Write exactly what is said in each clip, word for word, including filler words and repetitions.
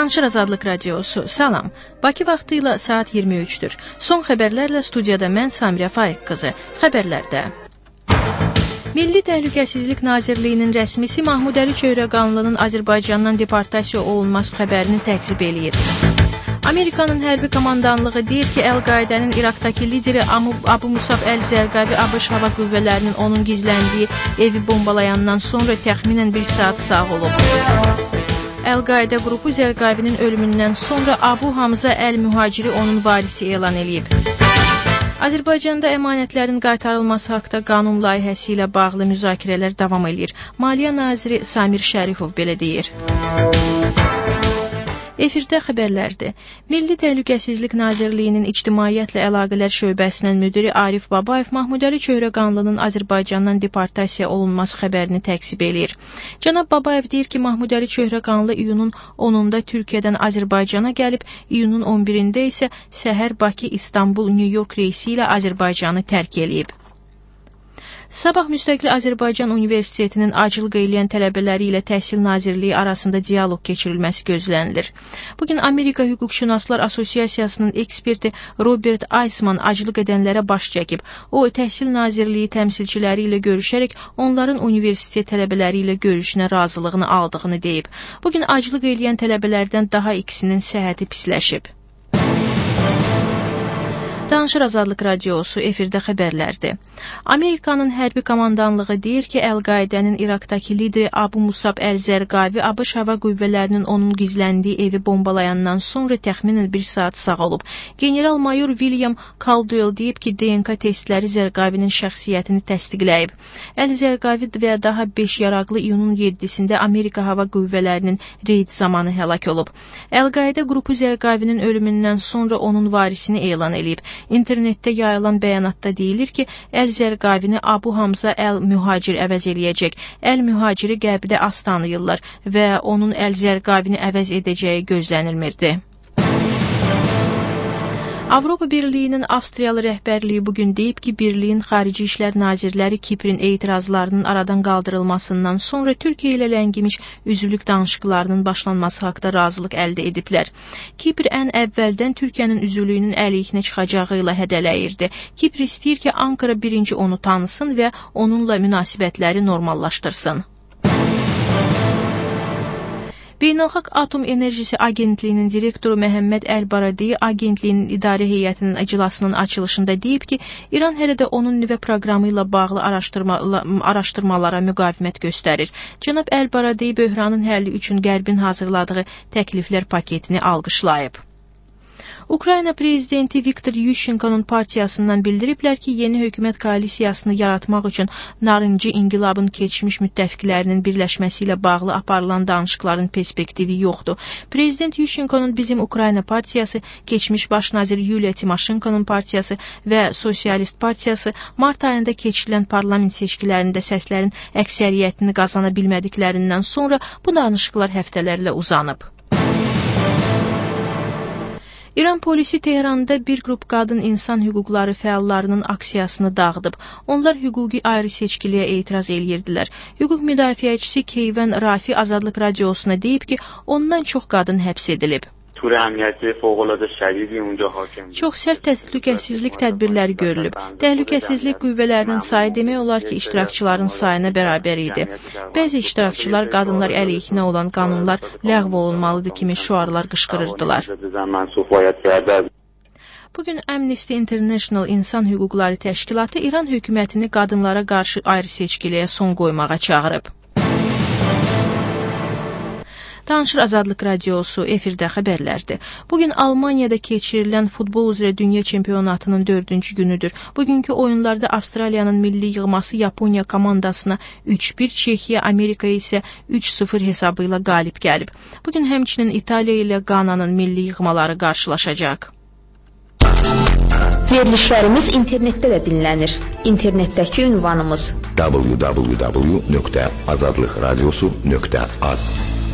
Danışır Azadlıq Radiosu. Salam. Bakı vaxtı ilə saat iyirmi üçdür. Son xəbərlərlə studiyada mən Samirə Faiq qızı. Xəbərlərdə. Milli Təhlükəsizlik Nazirliyinin rəsmisi Mahmud Əli Çöhrəqanlının Azərbaycandan deportasiya olunması xəbərini təkzib eləyir. Amerikanın hərbi komandanlığı deyir ki, Əl-Qaidənin İraqdakı lideri Abu Musab Əl-Zərqavi ABŞ hava qüvvələrinin onun gizləndiyi evi bombalayandan sonra təxminən bir saat sağ olub. Əl-Qaidə qrupu Zərqavinin ölümündən sonra Abu Hamza Əl-Mühaciri onun varisi elan edib. Azərbaycanda əmanətlərin qaytarılması haqda qanun layihəsi ilə bağlı müzakirələr davam edir. Maliyyə naziri Samir Şərifov belə deyir. Efirdə xəbərlərdir. Milli Təhlükəsizlik Nazirliyinin İctimaiyyətlə Əlaqələr Şöbəsinin müdiri Arif Babayev Mahmud Əli Çöhrəqanlının Azərbaycandan deportasiya olunması xəbərini təkzib eləyir. Cənab Babayev deyir ki, Mahmud Əli Çöhrəqanlı iyunun onunda Türkiyədən Azərbaycana gəlib, iyunun on birində isə səhər Bakı, İstanbul, New York reysi ilə Azərbaycanı tərk eləyib. Sabah Müstəqil Azərbaycan Universitetinin acılıq eləyən tələbələri ilə Təhsil Nazirliyi arasında diyaloq keçirilməsi gözlənilir. Bugün Amerika Hüquqşünaslar Asosiasiyasının eksperti Robert Eisman acılıq edənlərə baş çəkib. O, Təhsil Nazirliyi təmsilçiləri ilə görüşərək onların universitet tələbələri ilə görüşünə razılığını aldığını deyib. Bugün acılıq eləyən tələbələrdən daha ikisinin səhhəti pisləşib. Danışır Azadlıq Radiosu efirdə xəbərlərdir. Amerikanın hərbi komandanlığı deyir ki, Əl-Qaidənin İraqdakı lideri Abu Musab Əl-Zərqavi ABŞ hava qüvvələrinin onun gizləndiyi evi bombalayandan sonra təxminən bir saat sağ olub. General-mayor William Caldwell deyib ki, D N K testləri Zərqavinin şəxsiyyətini təsdiqləyib. Əl-Zərqavi və daha beş yaraqlı iyunun yeddisində Amerika hava qüvvələrinin reyd zamanı həlak olub. Əl-Qaidə qrupu Zərqavinin ölümündən sonra onun varisini elan edib. İnternetdə yayılan bəyanatda deyilir ki, Əl-Zərqavini Abu Hamza Əl-Mühacir əvəz eləyəcək. Əl-Mühaciri qəbdə az tanıyırlar və onun Əl-Zərqavini əvəz edəcəyi gözlənilmirdi. Avropa Birliyinin Avstriyalı rəhbərliyi bugün deyib ki, Birliyin Xarici İşlər Nazirləri Kiprin etirazlarının aradan qaldırılmasından sonra Türkiyə ilə ləngimiş üzvlük danışıqlarının başlanması haqda razılıq əldə ediblər. Kipr ən əvvəldən Türkiyənin üzvlüyünün əleyhinə çıxacağı ilə hədələyirdi. Kipr istəyir ki, Ankara birinci onu tanısın və onunla münasibətləri normallaşdırsın. Beynəlxalq Atom Enerjisi Agentliyinin direktoru Məhəmməd Əl-Baradi agentliyinin idarə heyətinin iclasının açılışında deyib ki, İran hələ də onun nüvə proqramı ilə bağlı araşdırma, araşdırmalara müqavimət göstərir. Cənab Əl-Baradi böhranın həlli üçün Qərbin hazırladığı təkliflər paketini alqışlayıb. Ukrayna prezidenti Viktor Yushchenko'nun partiyasından bildiriblər ki, yeni hökumət koalisiyasını yaratmaq üçün Narıncı İnqilabın keçmiş müttəfiqlərinin birləşməsi ilə bağlı aparılan danışıqların perspektivi yoxdur. Prezident Yushchenko'nun Bizim Ukrayna partiyası, keçmiş baş nazir Yuliya Timoşenko'nun partiyası və Sosialist partiyası mart ayında keçirilən parlament seçkilərində səslərin əksəriyyətini qazana bilmədiklərindən sonra bu danışıqlar həftələrlə uzanıb. İran polisi Tehranda bir qrup qadın insan hüquqları fəallarının aksiyasını dağıdıb. Onlar hüquqi ayrı seçkiliyə etiraz eləyirdilər. Hüquq müdafiəçisi Keyvan Rafi Azadlıq Radiosuna deyib ki, ondan çox qadın həbs edilib. Çox sərt təhlükəsizlik tədbirləri görülüb. Təhlükəsizlik qüvvələrinin sayı demək olar ki, iştirakçıların sayına bərabər idi. Bəzi iştirakçılar qadınlar əleyhinə olan qanunlar ləğv olunmalıdır kimi şüarlar qışqırırdılar. Bugün Amnesty International İnsan Hüquqları Təşkilatı İran hökumətini qadınlara qarşı ayrı seçkiliyə son qoymağa çağırıb. Danışır Azadlıq Radiosu efirdə xəbərlərdir. Bugün Almaniyada keçirilən futbol üzrə dünya çempionatının dördüncü günüdür. Bugünkü oyunlarda Avstraliyanın milli yığması Yaponiya komandasına üç bir, Çexiya Amerika isə üç sıfır hesabı ilə qalib gəlib. Bugün həmçinin İtaliya ilə Qananın milli yığmaları qarşılaşacaq. Verilişlərimiz internetdə də dinlənir. İnternetdəki ünvanımız w w w nöqtə azadlıq radiosu nöqtə az.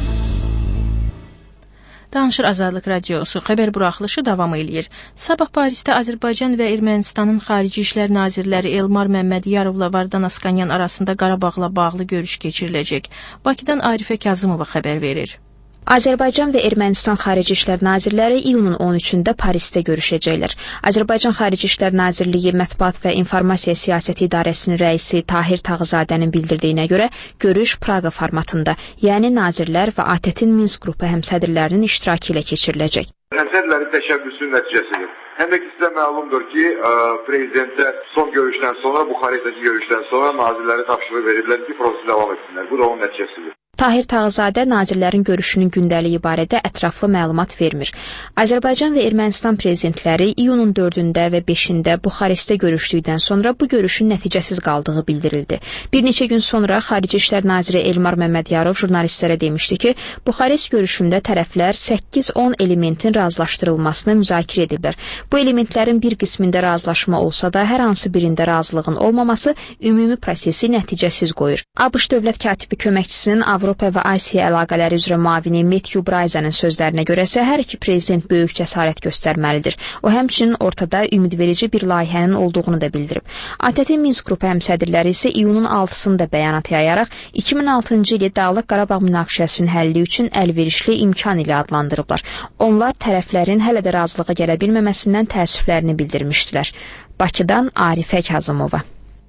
Danışır Azadlıq Radiosu xəbər buraxılışı davam eləyir. Sabah Parisdə Azərbaycan və Ermənistanın Xarici İşlər Nazirləri Elmar Məmmədiyarovla Vardan Askanyan arasında Qarabağla bağlı görüş keçiriləcək. Bakıdan Arifə Kazımova xəbər verir. Azərbaycan və Ermənistan Xarici İşlər Nazirləri iyunun on üçündə Parisdə görüşəcəklər. Azərbaycan Xarici İşlər Nazirliyi Mətbuat və İnformasiya Siyasəti İdarəsinin rəisi Tahir Tağızadənin bildirdiyinə görə görüş Praqa formatında, yəni nazirlər və A T T-in Minsk qrupu həmsədrlərinin iştirakı ilə keçiriləcək. Həmsədrlərin təşəbbüsünün nəticəsidir. Həm də sizə məlumdur ki, prezidentə son görüşdən sonra, Buxarestdəki görüşdən sonra nazirləri tapşırıq veriblər ki, prosesi davam etsinlər. Bu da onun nəticəsidir. Tahir Tağızadə nazirlərin görüşünün gündəliyi barədə ətraflı məlumat vermir. Azərbaycan və Ermənistan prezidentləri iyunun dördündə və beşində Buxarestdə görüşdükdən sonra bu görüşün nəticəsiz qaldığı bildirildi. Bir neçə gün sonra Xarici İşlər Naziri Elmar Məmmədiyarov jurnalistlərə demişdi ki, Buxarest görüşündə tərəflər səkkiz on elementin razılaşdırılmasını müzakirə ediblər. Bu elementlərin bir qismində razılaşma olsa da, hər hansı birində razılığın olmaması ümumi prosesi nəticəsiz qoyur. ABŞ dövlət katibi köməkçisinin Avropa və Asiya əlaqələri üzrə müavini Matthew Bryzanın sözlərinə görəsə, hər iki prezident böyük cəsarət göstərməlidir. O həmçinin ortada ümidverici bir layihənin olduğunu da bildirib. A T T Minsk qrupu həmsədrləri isə iyunun altısında bəyanat yayaraq iki min altıncı ili Dağlıq Qarabağ münaqişəsinin həlli üçün əlverişli imkan ilə adlandırıblar. Onlar tərəflərin hələ də razılığa gələ bilməməsindən təəssüflərini bildirmişdilər. Bakıdan Arifə Kazımova.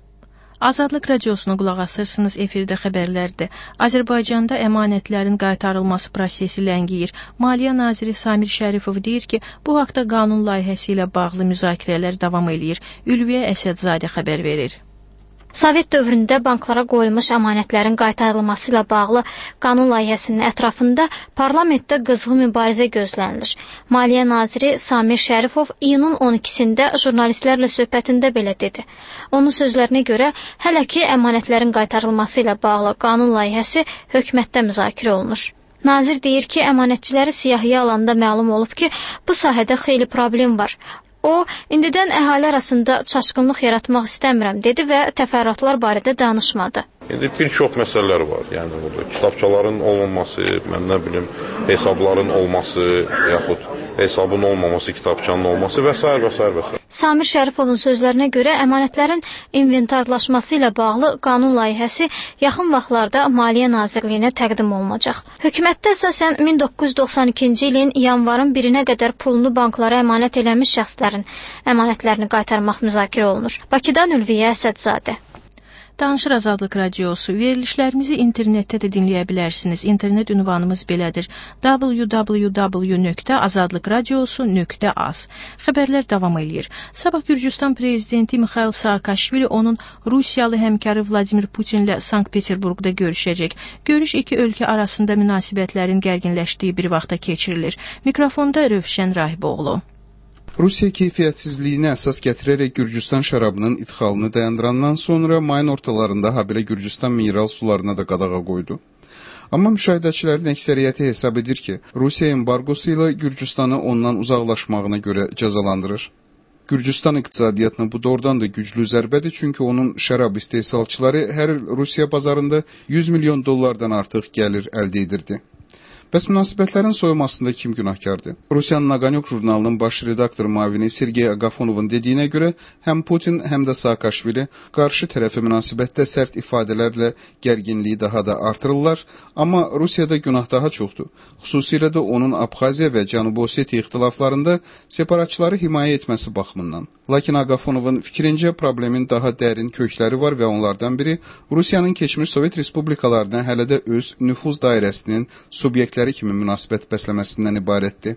Azadlıq radiosuna qulaq asırsınız, efirdə xəbərlərdir. Azərbaycanda əmanətlərin qaytarılması prosesi ləngiyir. Maliyyə naziri Samir Şərifov deyir ki, bu haqda qanun layihəsi ilə bağlı müzakirələr davam edir. Ülviyə Əsədzadə xəbər verir. Sovet dövründə banklara qoyulmuş əmanətlərin qaytarılması ilə bağlı qanun layihəsinin ətrafında parlamentdə qızğın mübarizə gözlənilir. Maliyyə naziri Samir Şərifov iyunun on ikisində jurnalistlərlə söhbətində belə dedi. Onun sözlərinə görə, hələ ki əmanətlərin qaytarılması ilə bağlı qanun layihəsi hökumətdə müzakirə olunur. Nazir deyir ki, əmanətçiləri siyahıya alanda məlum olub ki, bu sahədə xeyli problem var. O, indidən əhali arasında çaşqınlıq yaratmaq istəmirəm, dedi və təfərrüatlar barədə danışmadı. İndi bir çox məsələlər var. Yəni burada kitabçaların olmaması, mən nə bilim, hesabların olması, yaxud hesabın olmaması, kitabçanın olması və s. və s. və s. Samir Şərifovun sözlərinə görə əmanətlərin inventarlaşması ilə bağlı qanun layihəsi yaxın vaxtlarda Maliyyə Nazirliyinə təqdim olunacaq. Hökumətdə əsasən min doqquz yüz doxsan ikinci ilin yanvarın birinə qədər pulunu banklara əmanət eləmiş şəxslərin əmanətlərini qaytarmaq müzakirə olunur. Bakıdan Ülviyə Əsədzadə. Danışır Azadlıq Radiosu. Verilişlərimizi internetdə də dinləyə bilərsiniz. İnternet ünvanımız belədir: w w w nöqtə azadlıq radiosu nöqtə az. Xəbərlər davam edir. Sabah Gürcüstan prezidenti Mixail Saakashvili onun Rusiyalı həmkarı Vladimir Putinlə Sankt-Peterburqda görüşəcək. Görüş iki ölkə arasında münasibətlərin gərginləşdiyi bir vaxtda keçirilir. Mikrofonda Rövşən Rahiboğlu. Rusiya keyfiyyətsizliyinə əsas gətirərək Gürcüstan şərabının idxalını dayandırandan sonra mayın ortalarında habelə Gürcüstan mineral sularına da qadağa qoydu. Amma müşahidəçilərin əksəriyyəti hesab edir ki, Rusiya embargosu ilə Gürcüstanı ondan uzaqlaşmağına görə cəzalandırır. Gürcüstan iqtisadiyyatına bu doğrudan da güclü zərbədir, çünki onun şərab istehsalçıları hər il Rusiya bazarında yüz milyon dollardan artıq gəlir əldə edirdi. Bəs münasibətlərin soyumasında kim günahkardır? Rusiyanın Naqanyok jurnalının baş redaktor müavini Sergey Agafonovun dediyinə görə həm Putin, həm də Saakashvili qarşı tərəfə münasibətdə sərt ifadələrlə gərginliyi daha da artırırlar, amma Rusiyada günah daha çoxdur. Xüsusilə də onun Abxaziya və Cənubi Osetiya ixtilaflarında separatçıları himayə etməsi baxımından. Lakin Agafonovun fikrincə problemin daha dərin kökləri var və onlardan biri Rusiyanın keçmiş Sovet respublikalarına hələ də öz nüfuz dairəsinin subyektləri kimi münasibət bəsləməsindən ibarətdir.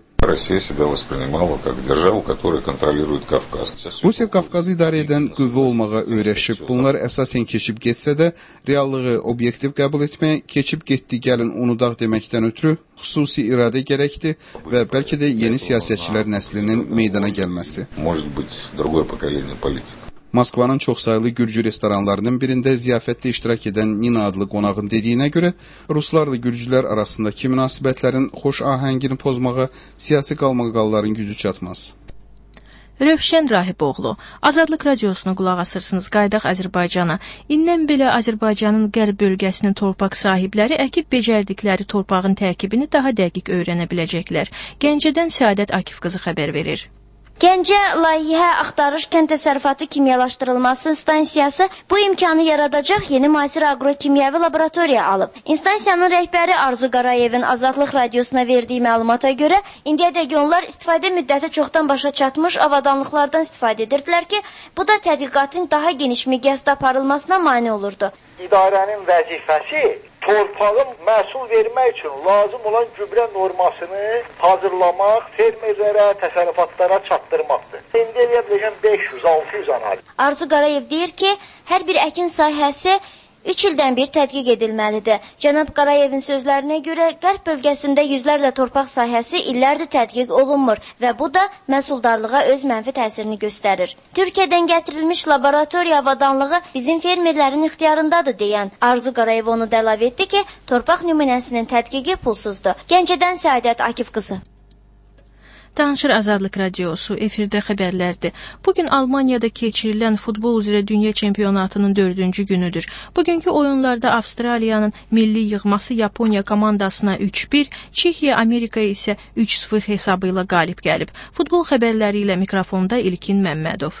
Rusiya Qafqazı idarə edən qüvvə olmağa öyrəşib. Bunlar əsasən keçib getsə də, reallığı obyektiv qəbul etməyə, keçib getdi gəlin unudaq deməkdən ötürü xüsusi iradə gərəkdir və bəlkə də yeni siyasətçilər nəslinin meydana gəlməsi. Moskvanın çoxsaylı gürcü restoranlarının birində ziyafətdə iştirak edən Nina adlı qonağın dediyinə görə, ruslarla gürcülər arasındakı münasibətlərin xoş ahəngini pozmağa siyasi qalmaqalların gücü çatmaz. Rövşən Rahiboğlu. Azadlıq radiosuna qulaq asırsınız. Qaydaq Azərbaycana. İndən belə Azərbaycanın qərb bölgəsinin torpaq sahibləri əkib becərdikləri torpağın tərkibini daha dəqiq öyrənə biləcəklər. Gəncədən Səadət Akif qızı xəbər verir. Gəncə layihə axtarış kənd təsərrüfatı kimyalaşdırılması stansiyası bu imkanı yaradacaq yeni müasir agrokimyəvi laboratoriya alıb. İnstansiyanın rəhbəri Arzu Qarayevin Azadlıq Radiosuna verdiyi məlumata görə, indiyədək onlar istifadə müddəti çoxdan başa çatmış avadanlıqlardan istifadə edirdilər ki, bu da tədqiqatın daha geniş miqyasda aparılmasına mane olurdu. İdarənin vəzifəsi torpağın məhsul vermək üçün lazım olan gübrə normasını hazırlamaq, fermerlərə, təsərrüfatlara çatdırmaqdır. İndi eləyə biləcəm beş yüz altı yüz analiz. Arzu Qarayev deyir ki, hər bir əkin sahəsi üç ildən bir tədqiq edilməlidir. Cənab Qarayevin sözlərinə görə qərb bölgəsində yüzlərlə torpaq sahəsi illərdir tədqiq olunmur və bu da məhsuldarlığa öz mənfi təsirini göstərir. Türkiyədən gətirilmiş laboratoriya avadanlığı bizim fermerlərin ixtiyarındadır deyən Arzu Qarayev onu da əlavə etdi ki, torpaq nümunəsinin tədqiqi pulsuzdur. Gəncədən Səadət Akif qızı. Danışır Azadlıq Radiosu, efirdə xəbərlərdir. Bugün Almaniyada keçirilən futbol üzrə dünya çempionatının dördüncü günüdür. Bugünkü oyunlarda Avstraliyanın milli yığması Yaponiya komandasına üç bir, Çexiya Amerika isə üç sıfır hesabı ilə qalib gəlib. Futbol xəbərləri ilə mikrofonda İlkin Məmmədov.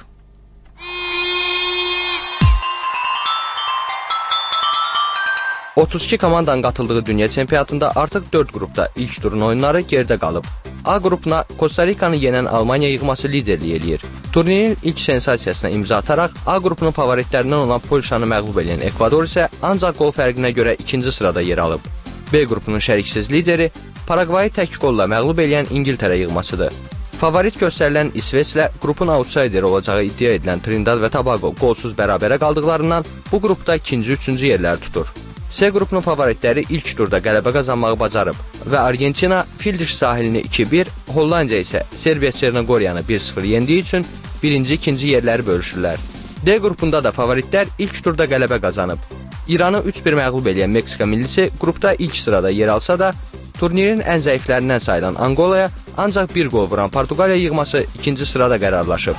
otuz iki komandanın qatıldığı dünya çempionatında artıq dörd qrupda ilk turun oyunları gerdə qalıb. A qrupuna Kosta Rikanı yenən Almaniya yığması liderlik eləyir. Turnirin ilk sensasiyasına imza ataraq A qrupunun favoritlərindən olan Polşanı məğlub edən Ekvador isə ancaq gol fərqinə görə ikinci sırada yer alıb. B qrupunun şəriksiz lideri Paragvayı tək golla məğlub eləyən İngiltərə yığmasıdır. Favorit göstərilən İsveçlə qrupun outsideri olacağı iddia edilən Trinidad və Tobago qolsuz bərabərə qaldıqlarından bu qrupda ikinci, üçüncü yerləri tutur. C qrupunun favoritləri ilk turda qələbə qazanmağı bacarıb və Argentina Fildiş sahilini iki bir, Hollandiya isə Serbiya Çernogoriyanı bir sıfır yendiyi üçün birinci, ikinci yerləri bölüşürlər. D qrupunda da favoritlər ilk turda qələbə qazanıb. İranı üç bir məğlub edən Meksika millisi qrupda ilk sırada yer alsa da, turnirin ən zəiflərindən sayılan Angolaya ancaq bir gol vuran Portuqaliya yığması ikinci sırada qərarlaşıb.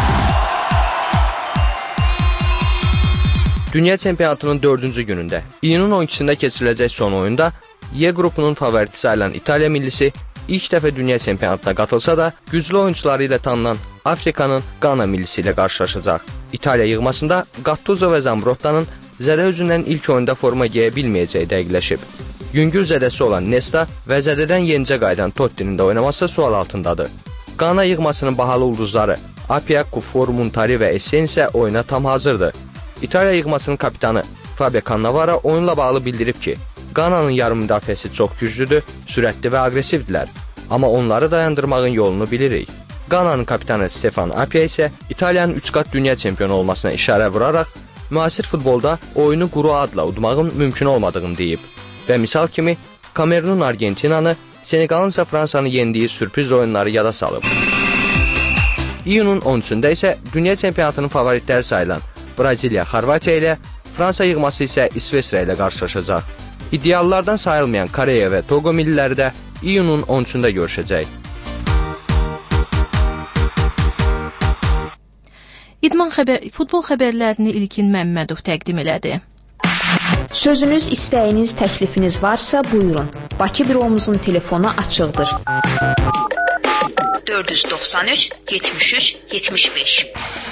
Dünya çempionatının dördüncü günündə, iyunun on ikisində keçiriləcək son oyunda Y qrupunun favoriti sayılan İtaliya millisi ilk dəfə dünya çempionatına qatılsa da, güclü oyuncuları ilə tanınan Afrikanın Qana millisi ilə qarşılaşacaq. İtaliya yığmasında Gattuso və Zambrottanın zədə üzündən ilk oyunda forma geyə bilməyəcəyi dəqiqləşib. Yüngül zədəsi olan Nesta və zədədən yenicə qayıdan Tottinin də oynaması sual altındadır. Qana yığmasının bahalı ulduzları Apia, Kufor, Muntari və Essen isə oyuna tam hazırdır. İtaliya yığmasının kapitanı Fabio Cannavaro oyunla bağlı bildirib ki, Qananın yarım müdafiəsi çox güclüdür, sürətli və aqressivdirlər. Amma onları dayandırmağın yolunu bilirik. Qananın kapitanı Stefan Apia isə İtaliyanın üç qat dünya çempionu olmasına işarə vuraraq, müasir futbolda oyunu quru adla udmağın mümkün olmadığını deyib. Və misal kimi, Kamerunun Argentinanı, Senegalın isə Fransanı yendiyi sürpriz oyunları yada salıb. İyunun on üçündə isə dünya çempionatının favoritləri sayılan Braziliya, Xorvatiya ilə, Fransa yığması isə İsveçrə ilə qarşılaşacaq. İdeallardan sayılmayan Koreya və Togo milliləri də iyunun on üçündə görüşəcək. İdman xəbər, futbol xəbərlərini İlkin Məmmədov təqdim elədi. Sözünüz, istəyiniz, təklifiniz varsa buyurun. Bakı büromuzun telefonu açıqdır. dörd yüz doxsan üç yetmiş üç yetmiş beş.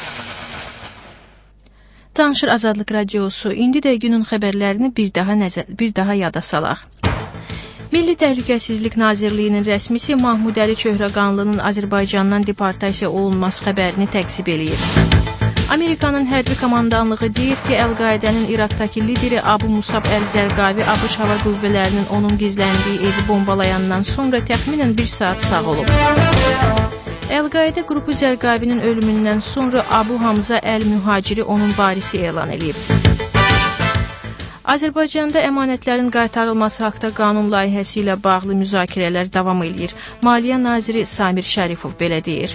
Danışır Azadlıq Radiosu. İndi də günün xəbərlərini bir daha nəzər, bir daha yada salaq. Milli Təhlükəsizlik Nazirliyinin rəsmisi Mahmudəli Çöhrəqanlının Azərbaycandan deportasiya olunması xəbərini təksib eləyir. Amerikanın hərbi komandanlığı deyir ki, Əl-Qaidənin İraqdakı lideri Abu Musab Əl-Zərqavi ABŞ hava qüvvələrinin onun gizləndiyi evi bombalayandan sonra təxminən bir saat sağ olub. Əl-Qaidə qrupu Zərqavinin ölümündən sonra Abu Hamza Əl-Mühaciri onun varisi elan edib. Azərbaycanda əmanətlərin qaytarılması haqda qanun layihəsi ilə bağlı müzakirələr davam edir. Maliyyə naziri Samir Şərifov belə deyir.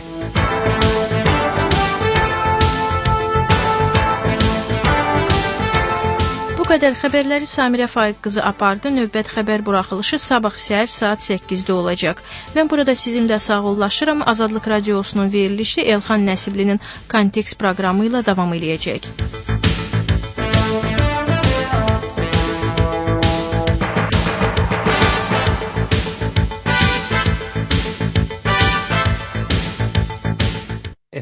Bu qədər xəbərləri Samirə Faiq qızı apardı. Növbət xəbər buraxılışı sabah səhər saat səkkizdə olacaq. Mən burada sizinlə sağollaşıram. Azadlıq Radiosunun verilişi Elxan Nəsiblinin Kontekst proqramı ilə davam edəcək.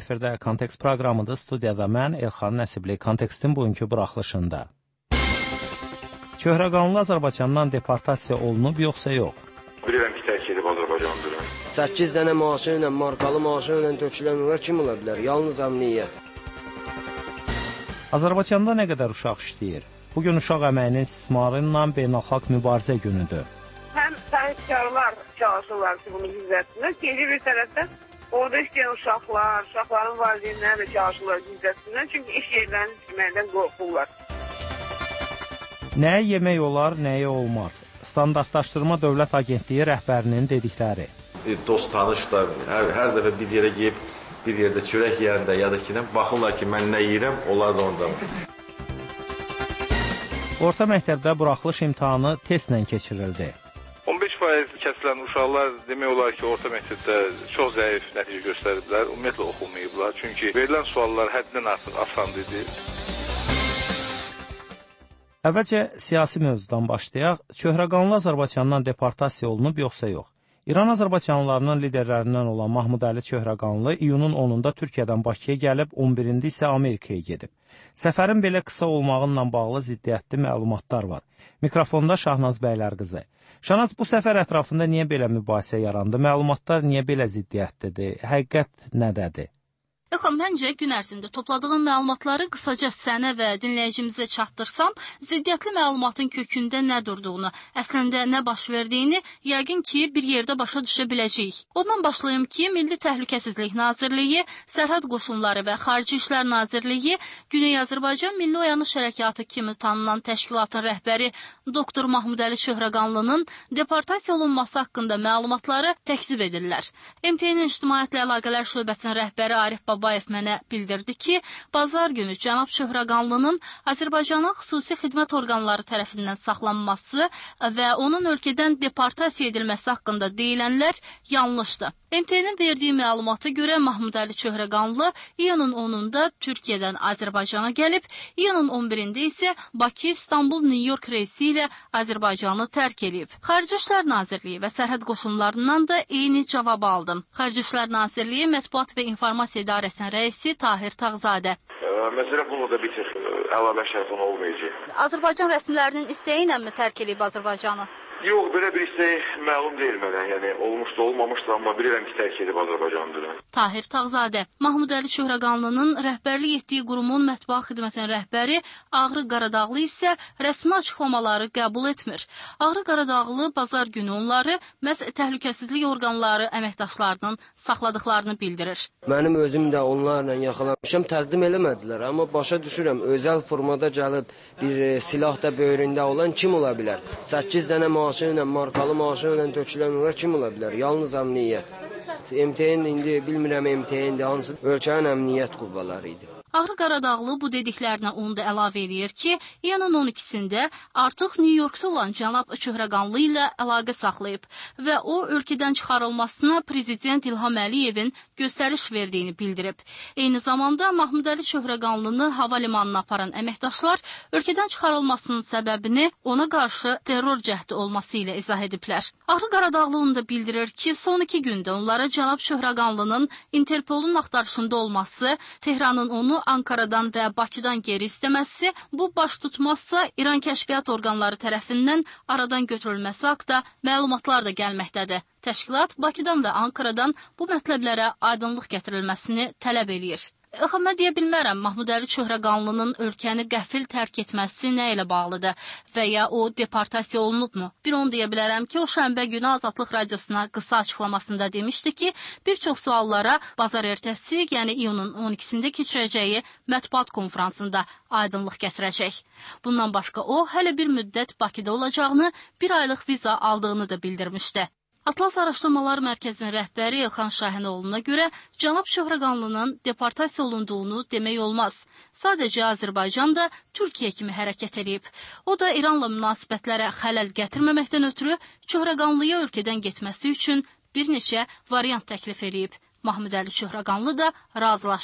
efirdə Kontekst proqramıdır. Studiyada mən, Elxan Nəsibli, Kontekstin bugünkü buraxılışında. Köhrəqanlı Azərbaycandan deportasiya olunub, yoxsa yox? Bilirəm ki, tərk edib Azərbaycandır. səkkiz dənə maaşı ilə, markalı maaşı ilə tökülənlər kim ola bilər? Yalnız əmniyyət. Azərbaycanda nə qədər uşaq işləyir? Bugün uşaq əməyinin istismarı ilə beynəlxalq mübarizə günüdür. Həm sahibkarlar çalışırlar ki, bunu gizlətsinlər. Geri bir tərəfdən orada işləyən uşaqlar, uşaqların valideynləri də çalışırlar gizlətsinlər. Çünki iş yerlərini tikməkdən qorxurlar. Nəyə yemək olar, nəyə olmaz? Standartlaşdırma Dövlət Agentliyi rəhbərinin dedikləri. Dost tanış da hər, hər dəfə bir yerə geyib, bir yerdə çörək yeyəndə ya da ki, baxırlar ki, mən nə yeyirəm, onlar da ondan. Orta məktəbdə buraxılış imtahanı testlə keçirildi. on beş faiz kəsilən uşaqlar demək olar ki, orta məktəbdə çox zəif nəticə göstəriblər, ümumiyyətlə oxumayıblar. Çünki verilən suallar həddindən artıq asan idi. Əvvəlcə siyasi mövzudan başlayaq. Köhrəqanlı Azərbaycandan deportasiya olunub, yoxsa yox? İran Azərbaycanlılarının liderlərindən olan Mahmud Əli Köhrəqanlı iyunun onunda Türkiyədən Bakıya gəlib, on birində isə Amerikaya gedib. Səfərin belə qısa olmağınla bağlı ziddiyyətli məlumatlar var. Mikrofonda Şahnaz Bəylərqızı. Şahnaz, bu səfər ətrafında niyə belə mübahisə yarandı? Məlumatlar niyə belə ziddiyyətlidir? Həqiqət nədədir? Elxan, məncə gün ərzində topladığım məlumatları qısaca sənə və dinləyicimizə çatdırsam, ziddiyyətli məlumatın kökündə nə durduğunu, əslində nə baş verdiyini yəqin ki, bir yerdə başa düşə biləcəyik. Ondan başlayım ki, Milli Təhlükəsizlik Nazirliyi, Sərhəd Qoşunları və Xarici İşlər Nazirliyi Güney Azərbaycan Milli Oyanış Hərəkatı kimi tanınan təşkilatın rəhbəri doktor Mahmud Əli Köhrəqanlının deportasiya olunması haqqında məlumatları təkzib edirlər. M T N İctimaiyyətlə Əlaqələr Şöbəsinin rəhbəri Arif Babayev mənə bildirdi ki, bazar günü cənab Köhrəqanlının Azərbaycanın xüsusi xidmət orqanları tərəfindən saxlanması və onun ölkədən deportasiya edilməsi haqqında deyilənlər yanlışdır. M T N-in verdiyi məlumata görə Mahmud Əli Köhrəqanlı iyunun onunda Türkiyədən Azərbaycana gəlib, iyunun on birində isə Bakı, İstanbul, New York reysi ilə Azərbaycanı tərk edib. Xarici İşlər Nazirliyi və Sərhəd Qoşunlarından da eyni cavab aldım. Xarici İşlər Nazirliyi Mətbuat və İnformasiya İdarəsinin rəisi Tahir Tağzadə. Məsələ bunu da bitir, əlavə şərtən olmayacaq. Azərbaycan rəsmilərinin istəyi ilə mi tərk edib Azərbaycanı? Yox, belə bir istək məlum deyil mənə. Yəni, olmuşdu, olmamışdı, amma bilirəm ki, tərk edib Azərbaycandır. Tahir Tağzadə, Mahmud Əli Köhrəqanlının rəhbərlik etdiyi qurumun mətbuat xidmətinin rəhbəri Ağrı Qaradağlı isə rəsmi açıqlamaları qəbul etmir. Ağrı Qaradağlı bazar günü onları məhz təhlükəsizlik orqanları əməkdaşlarının saxladıqlarını bildirir. Mənim özüm də onlarla yaxalamışam, təqdim eləmədilər, amma başa düşürəm, özəl formada gəlib bir e, silah da böyründə olan kim ola bilər? səkkiz dənə maaşı ilə, markalı maaşı ilə tökülənlər kim ola bilər? Yalnız əmniyyət. M T N indi bilmirəm M T N-də hansı ölkənin əmniyyət qüvvələri idi. Ağrı Qaradağlı bu dediklərinə onu da əlavə edir ki, iyunun on ikisində artıq New Yorkda olan cənab Köhrəqanlı ilə əlaqə saxlayıb və o ölkədən çıxarılmasına Prezident İlham Əliyevin göstəriş verdiyini bildirib. Eyni zamanda Mahmud Əli Köhrəqanlını hava limanına aparan əməkdaşlar ölkədən çıxarılmasının səbəbini ona qarşı terror cəhdi olması ilə izah ediblər. Ağrı Qaradağlı onu da bildirir ki, son iki gündə onlara cənab Köhrəqanlının Interpolun axtarışında olması, Tehranın onu Ankaradan və Bakıdan geri istəməsi, bu baş tutmazsa İran kəşfiyyat orqanları tərəfindən aradan götürülməsi haqda məlumatlar da gəlməkdədir. Təşkilat Bakıdan və Ankaradan bu mətləblərə aydınlıq gətirilməsini tələb eləyir. Elxan, mən deyə bilmərəm, Mahmud Əli Köhrəqanlının ölkəni qəfil tərk etməsi nə ilə bağlıdır və ya o deportasiya olunubmu? Bir onu deyə bilərəm ki, o şənbə günü Azadlıq Radiosuna qısa açıqlamasında demişdi ki, bir çox suallara bazar ertəsi, yəni iyunun on ikisində keçirəcəyi mətbuat konferansında aydınlıq gətirəcək. Bundan başqa o, hələ bir müddət Bakıda olacağını, bir aylıq viza aldığını da bildirmişdi. Atlas Araşdırmalar Mərkəzinin rəhbəri Elxan Şahinoğlu'na görə cənab Köhrəqanlının deportasiya olunduğunu demək olmaz. Sadəcə Azərbaycan da Türkiyə kimi hərəkət edib. O da İranla münasibətlərə xələl gətirməməkdən ötürü Köhrəqanlıya ölkədən getməsi üçün bir neçə variant təklif edib. Mahmud Əli Köhrəqanlı da razılaşıb.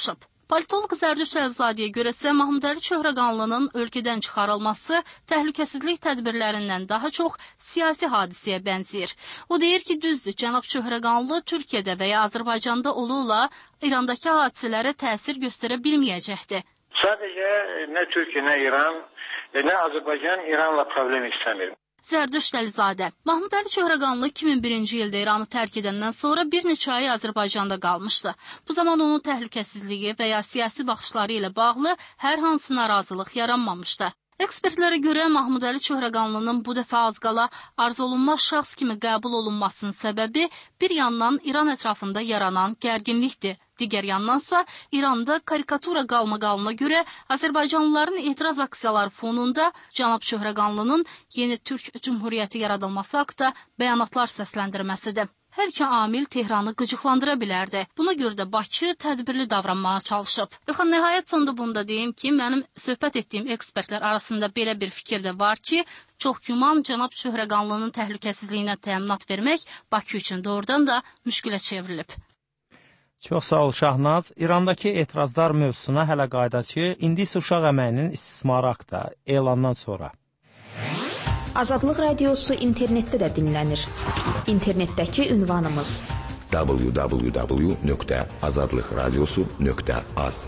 Politoloq Zərdüşt Əlizadəyə görəsə, Mahmudəli Çöhrəqanlının ölkədən çıxarılması təhlükəsizlik tədbirlərindən daha çox siyasi hadisəyə bənzəyir. O deyir ki, düzdür, cənab Çöhrəqanlı Türkiyədə və ya Azərbaycanda olurla İrandakı hadisələrə təsir göstərə bilməyəcəkdir. Sadəcə nə Türkiyə, nə İran, nə Azərbaycan İranla problem istəmir. Zərdüşt Əlizadə. Mahmudəli Çöhrəqanlı iki min birinci ildə İranı tərk edəndən sonra bir neçə ay Azərbaycanda qalmışdı. Bu zaman onun təhlükəsizliyi və ya siyasi baxışları ilə bağlı hər hansı narazılıq yaranmamışdı. Ekspertlərə görə Mahmudəli Çöhrəqanlının bu dəfə az qala arzulunmaz şəxs kimi qəbul olunmasının səbəbi bir yandan İran ətrafında yaranan gərginlikdir. Digər yandansa İranda karikatura qalmaqalına görə Azərbaycanlıların etiraz aksiyaları fonunda cənab Çöhrəqanlının yeni Türk Cümhuriyyəti yaradılması haqqında bəyanatlar səsləndirməsidir. Hər iki amil Tehranı qıcıqlandıra bilərdi. Buna görə də Bakı tədbirli davranmağa çalışıb. Yaxın nəhayət sonda bunu da deyim ki, mənim söhbət etdiyim ekspertlər arasında belə bir fikir də var ki, çox güman cənab Çöhrəqanlının təhlükəsizliyinə təminat vermək Bakı üçün doğrudan da müşkülə çevrilib. Çox sağ ol Şahnaz. İrandakı etirazlar mövzusuna hələ qayıdacağıq. İndi isə uşaq əməyinin istismarı haqqında elandan sonra. Azadlıq radiosu internetdə də dinlənir. İnternetdəki ünvanımız w w w nöqtə azadlıq radiosu nöqtə az.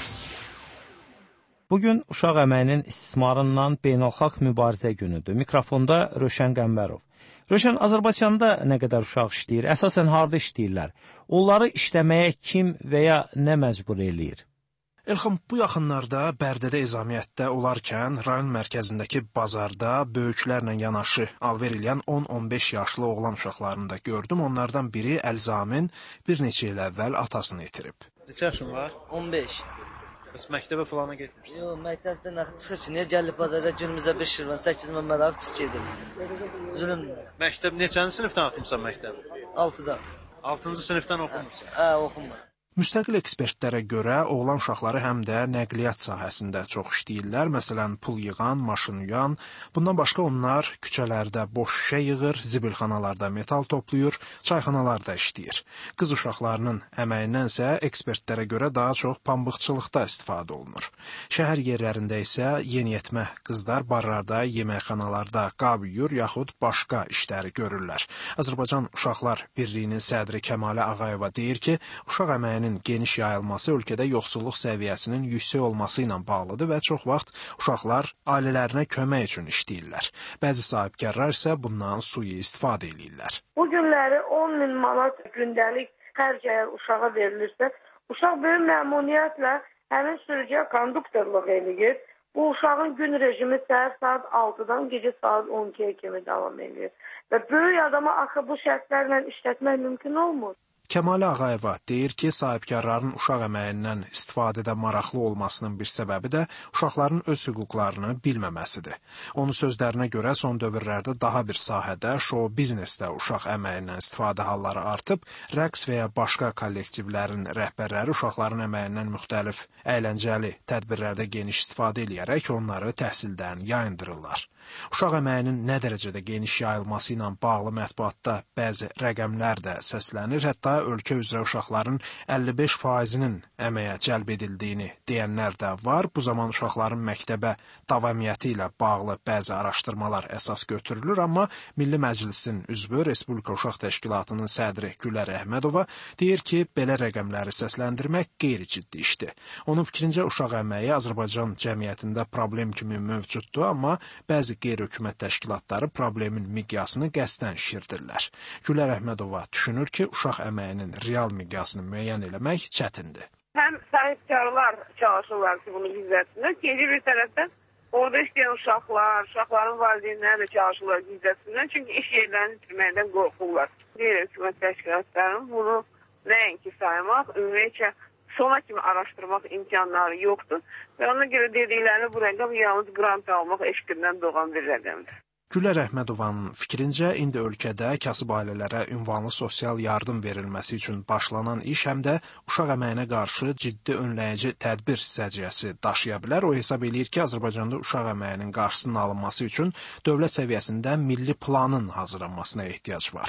Bugün uşaq əməyinin istismarından beynəlxalq mübarizə günüdür. Mikrofonda Röşən Qəmbərov. Röşən, Azərbaycanda nə qədər uşaq işləyir? Əsasən harda işləyirlər? Onları işləməyə kim və ya nə məcbur eləyir? Elxan, bu yaxınlarda Bərdədə ezamiyyətdə olarkən rayon mərkəzindəki bazarda böyüklərlə yanaşı alver eləyən on on beş yaşlı oğlan uşaqlarını da gördüm. Onlardan biri Əlzamin bir neçə il əvvəl atasını itirib. Neçə yaşın var? on beş. Bəs məktəbə falana getmişsən? Yox, məktəbdən çıxır ki, niyə gəlib bazarda günümüzə bir şirvan, səkkiz min mənaf çıx gedir. Zülümdür. Məktəb neçənci sinifdən atmısan məktəb? altıda. altıncı sinifdən oxumursan? Hə, oxumur. Müstəqil ekspertlərə görə oğlan uşaqları həm də nəqliyyat sahəsində çox işləyirlər. Məsələn, pul yığan, maşın yuyan. Bundan başqa onlar küçələrdə boş şüşə yığır, zibilxanalarda metal toplayır, çayxanalarda işləyir. Qız uşaqlarının əməyindənsə ekspertlərə görə daha çox pambıqçılıqda istifadə olunur. Şəhər yerlərində isə yeniyetmə qızlar barlarda, yeməkxanalarda qab yuyur, yaxud başqa işləri görürlər. Azərbaycan Uşaqlar Birliyinin sədri Kəmalə Ağayeva deyir ki, uşaq əməyinin geniş yayılması ölkədə yoxsulluq səviyyəsinin yüksək olması ilə bağlıdır və çox vaxt uşaqlar ailələrinə kömək üçün işləyirlər. Bəzi sahibkarlar isə bundan sui-istifadə edirlər. Bu günləri on min manat gündəlik xərc əgər uşağa verilirsə, uşaq böyük məmnuniyyətlə həmin sürücüyə konduktorluq eləyir. Bu uşağın gün rejimi səhər saat altıdan gecə saat on ikiyə kimi davam edir. Və böyük adama axı bu şərtlərlə işlətmək mümkün olmur. Kəmalə Ağayeva deyir ki, sahibkarların uşaq əməyindən istifadədə maraqlı olmasının bir səbəbi də uşaqların öz hüquqlarını bilməməsidir. Onun sözlərinə görə son dövrlərdə daha bir sahədə, show biznesdə uşaq əməyindən istifadə halları artıb, rəqs və ya başqa kollektivlərin rəhbərləri uşaqların əməyindən müxtəlif əyləncəli tədbirlərdə geniş istifadə edərək onları təhsildən yayındırırlar. Uşaq əməyinin nə dərəcədə geniş yayılması ilə bağlı mətbuatda bəzi rəqəmlər də səslənir, hətta ölkə üzrə uşaqların əlli beş faizinin əməyə cəlb edildiyini deyənlər də var. Bu zaman uşaqların məktəbə davamiyyəti ilə bağlı bəzi araşdırmalar əsas götürülür, amma Milli Məclisin üzvü Respublika Uşaq Təşkilatının sədri Gülər Əhmədova deyir ki, belə rəqəmləri səsləndirmək qeyri-ciddi işdir. Onun fikrincə uşaq əməyi Azərbaycan cəmiyyətində problem kimi mövcuddur, amma bəzi qeyri-hökumət təşkilatları problemin miqyasını qəsdən şişirdirlər. Gülər Əhmədova düşünür ki, uşaq əməyinin real miqyasını müəyyən eləmək çətindir. Həm sahibkarlar çalışırlar ki, bunu gizlətsinlər. Geri bir tərəfdən orada işləyən uşaqlar, uşaqların valideynləri də çalışırlar gizlətsinlər. Çünki iş yerlərini itirməkdən qorxurlar. Qeyri-hökumət təşkilatlarının bunu nəinki saymaq, ümumiyyətcə sona kimi araşdırmaq imkanları yoxdur və ona görə dediklərini bu rəqəm yalnız qrant almaq eşqindən doğan bir rəqəmdir. Gülər Əhmədovanın fikrincə, indi ölkədə kasıb ailələrə ünvanlı sosial yardım verilməsi üçün başlanan iş həm də uşaq əməyinə qarşı ciddi önləyici tədbir səciyyəsi daşıya bilər. O hesab eləyir ki, Azərbaycanda uşaq əməyinin qarşısının alınması üçün dövlət səviyyəsində milli planın hazırlanmasına ehtiyac var.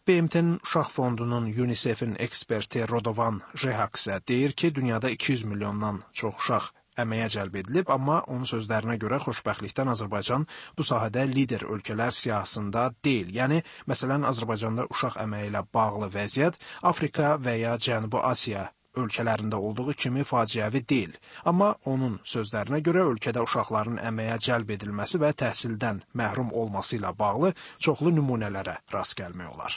B M T-nin Uşaq Fondunun UNICEF-in eksperti Rodovan Jehak isə deyir ki, dünyada iki yüz milyondan çox uşaq əməyə cəlb edilib, amma onun sözlərinə görə xoşbəxtlikdən Azərbaycan bu sahədə lider ölkələr siyahısında deyil. Yəni, məsələn, Azərbaycanda uşaq əməyi ilə bağlı vəziyyət Afrika və ya Cənubi Asiya ölkələrində olduğu kimi faciəvi deyil. Amma onun sözlərinə görə ölkədə uşaqların əməyə cəlb edilməsi və təhsildən məhrum olması ilə bağlı çoxlu nümunələrə rast gəlmək olar.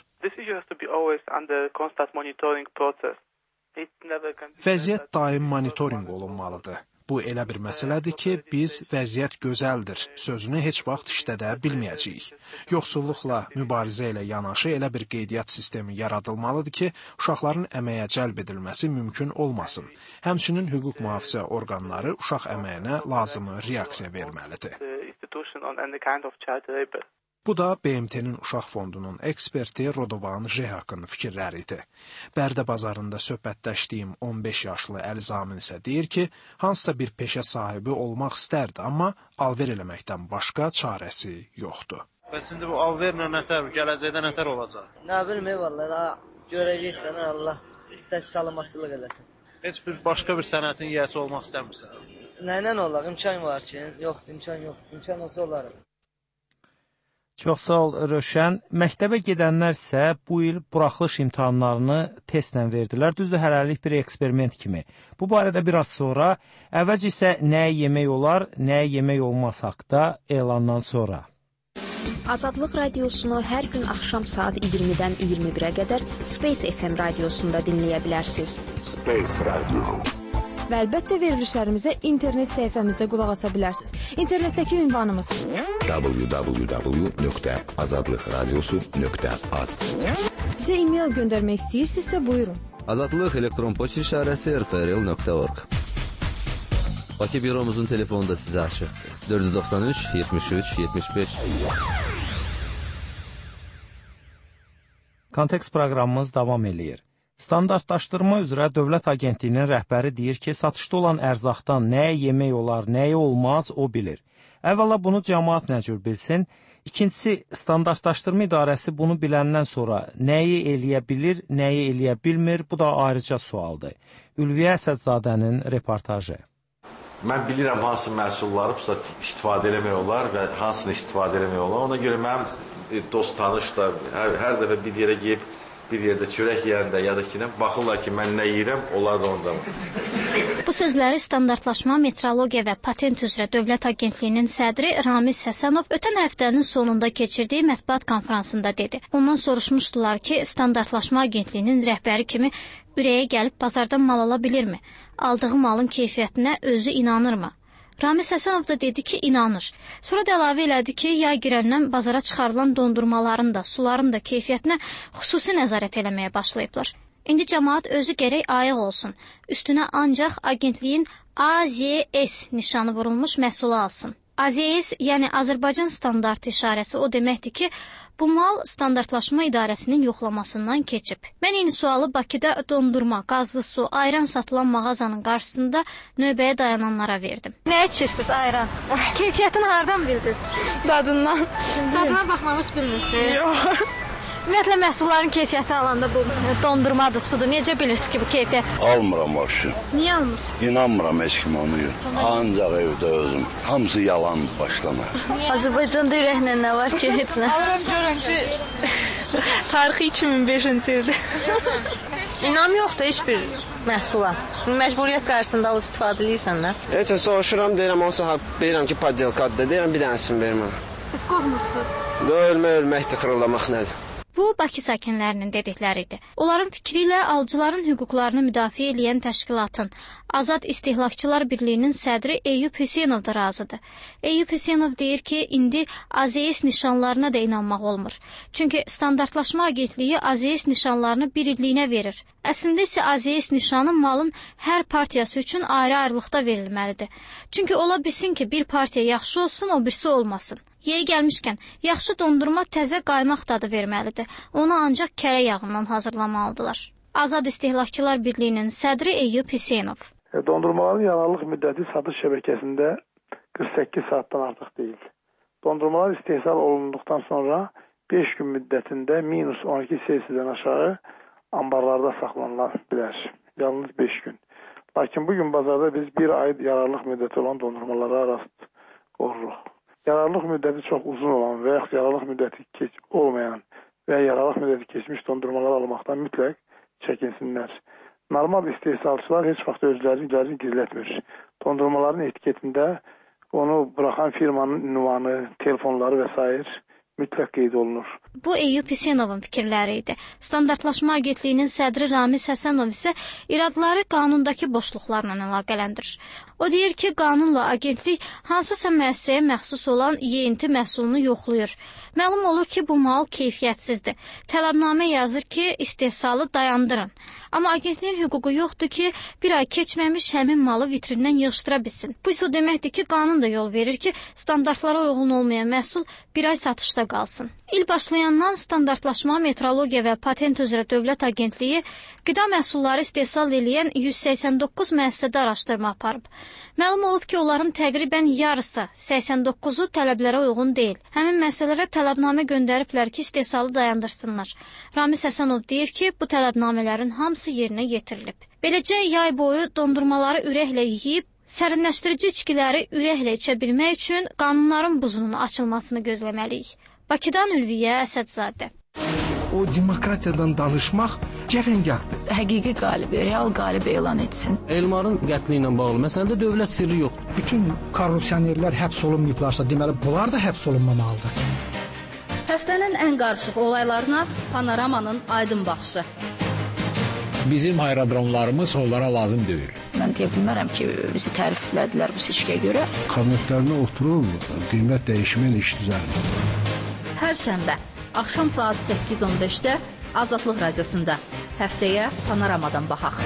Vəziyyət daim monitorinq olunmalıdır. Bu elə bir məsələdir ki, biz vəziyyət gözəldir sözünü heç vaxt işlədə bilməyəcəyik. Yoxsulluqla mübarizə ilə yanaşı elə bir qeydiyyat sistemi yaradılmalıdır ki, uşaqların əməyə cəlb edilməsi mümkün olmasın. Həmçinin hüquq mühafizə orqanları uşaq əməyinə lazımi reaksiya verməlidir. Bu da B M T-nin Uşaq Fondunun eksperti Rodovan Jehakın fikirləri idi. Bərdə bazarında söhbətləşdiyim on beş yaşlı Əlizamin isə deyir ki, hansısa bir peşə sahibi olmaq istərdi, amma alver eləməkdən başqa çarəsi yoxdur. Bəs indi bu alverlə nətər, gələcəkdə nətər olacaq? Nə bilim, vallahi, görəcək də Allah tək salamatçılıq eləsin. Heç bir başqa bir sənətin yiyəsi olmaq istəmirsən? Nəylə olar? İmkan var ki, yoxdur, imkan yoxdur. İmkan olsa olarım. Çox sağ ol, Rövşən. Məktəbə gedənlər isə bu il buraxılış imtahanlarını testlə verdilər. Düzdür, hələlik bir eksperiment kimi. Bu barədə biraz sonra, əvvəlcə isə nəyə yemək olar, nəyə yemək olmaz haqda elandan sonra. Azadlıq radiosunu hər gün axşam saat iyirmidən iyirmi birə qədər Space F M radiosunda dinləyə bilərsiniz. Space Radio. Və əlbəttə verilişlərimizə internet səhifəmizdə qulaq asa bilərsiniz. İnternetdəki ünvanımız w w w nöqtə azadlıq radiosu nöqtə az. Bizə e-mail göndərmək istəyirsinizsə buyurun. Azadlıq elektron poçt işarəsi r f r l nöqtə org. Bakı büromuzun telefonu da sizə açıqdır. dörd yüz doxsan üç yetmiş üç yetmiş beş. Kontekst proqramımız davam eləyir. Standartlaşdırma üzrə Dövlət Agentliyinin rəhbəri deyir ki, satışda olan ərzaqdan nəyə yemək olar, nəyə olmaz, o bilir. Əvvəla bunu cəmaət nə cür bilsin. İkincisi, standartlaşdırma idarəsi bunu biləndən sonra nəyi eləyə bilir, nəyi eləyə bilmir, bu da ayrıca sualdır. Ülviyə Əsədzadənin reportajı. Mən bilirəm hansı məhsulları istifadə eləmək olar və hansını istifadə eləmək olar. Ona görə mənim dost tanış da hər, hər dəfə bir yerə geyib, bir yerdə çörək yeyəndə ya da ki, baxırlar ki, mən nə yeyirəm, onlar da onda. Bu sözləri Standartlaşma, Metrologiya və Patent üzrə Dövlət Agentliyinin sədri Ramiz Həsənov ötən həftənin sonunda keçirdiyi mətbuat konfransında dedi. Ondan soruşmuşdular ki, Standartlaşma Agentliyinin rəhbəri kimi ürəyə gəlib bazardan mal ala bilirmi? Aldığı malın keyfiyyətinə özü inanırmı? Ramiz Həsənov da dedi ki, inanır. Sonra da əlavə elədi ki, yay girəndən bazara çıxarılan dondurmaların da, suların da keyfiyyətinə xüsusi nəzarət eləməyə başlayıblar. İndi cəmaət özü gərək ayıq olsun. Üstünə ancaq agentliyin A Z S nişanı vurulmuş məhsulu alsın. A Z S, yəni Azərbaycan standartı işarəsi o deməkdir ki, bu mal standartlaşma idarəsinin yoxlamasından keçib. Mən eyni sualı Bakıda dondurma, qazlı su, ayran satılan mağazanın qarşısında növbəyə dayananlara verdim. Nə içirsiniz ayran? Keyfiyyətini hardan bildiniz? Dadından. Dadına baxmamış bilmirsiniz? Yox. Ümumiyyətlə, məhsulların keyfiyyəti alanda bu dondurmadır, sudur. Necə bilirsiniz ki, bu keyfiyyət? Almıram başım. Niyə almır? İnanmıram heç kim onu yer. Ancaq evdə özüm. Hamısı yalandır başlama. Azərbaycanda ürəklə nə var ki, heç nə? Alıram görəm ki, tarixi iki min beşinci ildir. İnam yoxdur heç bir məhsula. Məcburiyyət qarşısında alıb istifadə edirsən də. Heç soruşuram, deyirəm, onsa deyirəm ki, paddelkadır, deyirəm, bir dənəsini verməm. Siz qorxmursunuz? Ölmə, ölməkdir, xırılamaq nədir? Bu, Bakı sakinlərinin dedikləri idi. Onların fikri ilə alıcıların hüquqlarını müdafiə edən təşkilatın Azad İstehlakçılar Birliyinin sədri Eyüp Hüseynov da razıdır. Eyüp Hüseynov deyir ki, indi A Z S nişanlarına da inanmaq olmur. Çünki standartlaşma agentliyi A Z S nişanlarını bir illiyinə verir. Əslində isə A Z S nişanı malın hər partiyası üçün ayrı-ayrılıqda verilməlidir. Çünki ola bilsin ki, bir partiya yaxşı olsun, o birisi olmasın. Yeri gəlmişkən, yaxşı dondurma təzə qaymaq dadı verməlidir. Onu ancaq kərə yağından hazırlamalıdırlar. Azad İstehlakçılar Birliyinin sədri Eyüp Hüseynov. Dondurmaların yararlılıq müddəti satış şəbəkəsində qırx səkkiz saatdan artıq deyil. Dondurmalar istehsal olunduqdan sonra beş gün müddətində minus on iki Selsidən aşağı ambarlarda saxlanıla bilər. Yalnız beş gün. Lakin bugün bazarda biz bir ay yararlıq müddəti olan dondurmalara rast oluruq. Yararlıq müddəti çox uzun olan və yaxud yararlıq müddəti keç olmayan və yararlıq müddəti keçmiş dondurmalar almaqdan mütləq çəkinsinlər. Normal istehsalçılar heç vaxt özlərini gizlətmir. Dondurmaların etiketində onu buraxan firmanın ünvanı, telefonları və s. mütləq qeyd olunur. Bu Eyüp Hüseynovun fikirləri idi. Standartlaşma Agentliyinin sədri Ramiz Həsənov isə iradları qanundakı boşluqlarla əlaqələndirir. O deyir ki, qanunla agentlik hansısa müəssisəyə məxsus olan yeyinti məhsulunu yoxlayır. Məlum olur ki, bu mal keyfiyyətsizdir. Tələbnamə yazır ki, istehsalı dayandırın. Amma agentliyin hüququ yoxdur ki, bir ay keçməmiş həmin malı vitrindən yığışdıra bilsin. Bu isə deməkdir ki, qanun da yol verir ki, standartlara uyğun olmayan məhsul bir ay satışda qalsın. İl başlayandan standartlaşma, metrologiya və patent üzrə Dövlət Agentliyi qida məhsulları istehsal edən yüz səksən doqquz müəssisədə araşdırma aparıb. Məlum olub ki, onların təqribən yarısı, səksən doqquzu tələblərə uyğun deyil. Həmin müəssisələrə tələbnamə göndəriblər ki, istehsalı dayandırsınlar. Ramiz Həsənov deyir ki, bu tələbnamələrin hamısı yerinə yetirilib. Beləcə, yay boyu dondurmaları ürəklə yeyib, sərinləşdirici içkiləri ürəklə içə bilmək üçün qanunların buzunun açılmasını gözləməliyik. Bakıdan Ülviyə Əsədzadə. O demokratiyadan danışmaq cəfəngahdır. Həqiqi qalibi, real qalibi elan etsin. Elmarın qətli ilə bağlı məsələdə dövlət sirri yoxdur. Bütün korrupsionerlər həbs olunmayıblarsa, deməli bunlar da həbs olunmamalıdır. Həftənin ən qarışıq olaylarına Panoramanın aydın baxışı. Bizim aerodromlarımız onlara lazım deyil. Mən deyə bilmərəm ki, bizi təriflədilər bu seçkiyə görə. Kabinetlərində oturub qiymət dəyişmən iş düzəldir. Hər şənbə axşam saat səkkiz on beşdə Azadlıq Radiosunda. Həftəyə Panoramadan baxaq.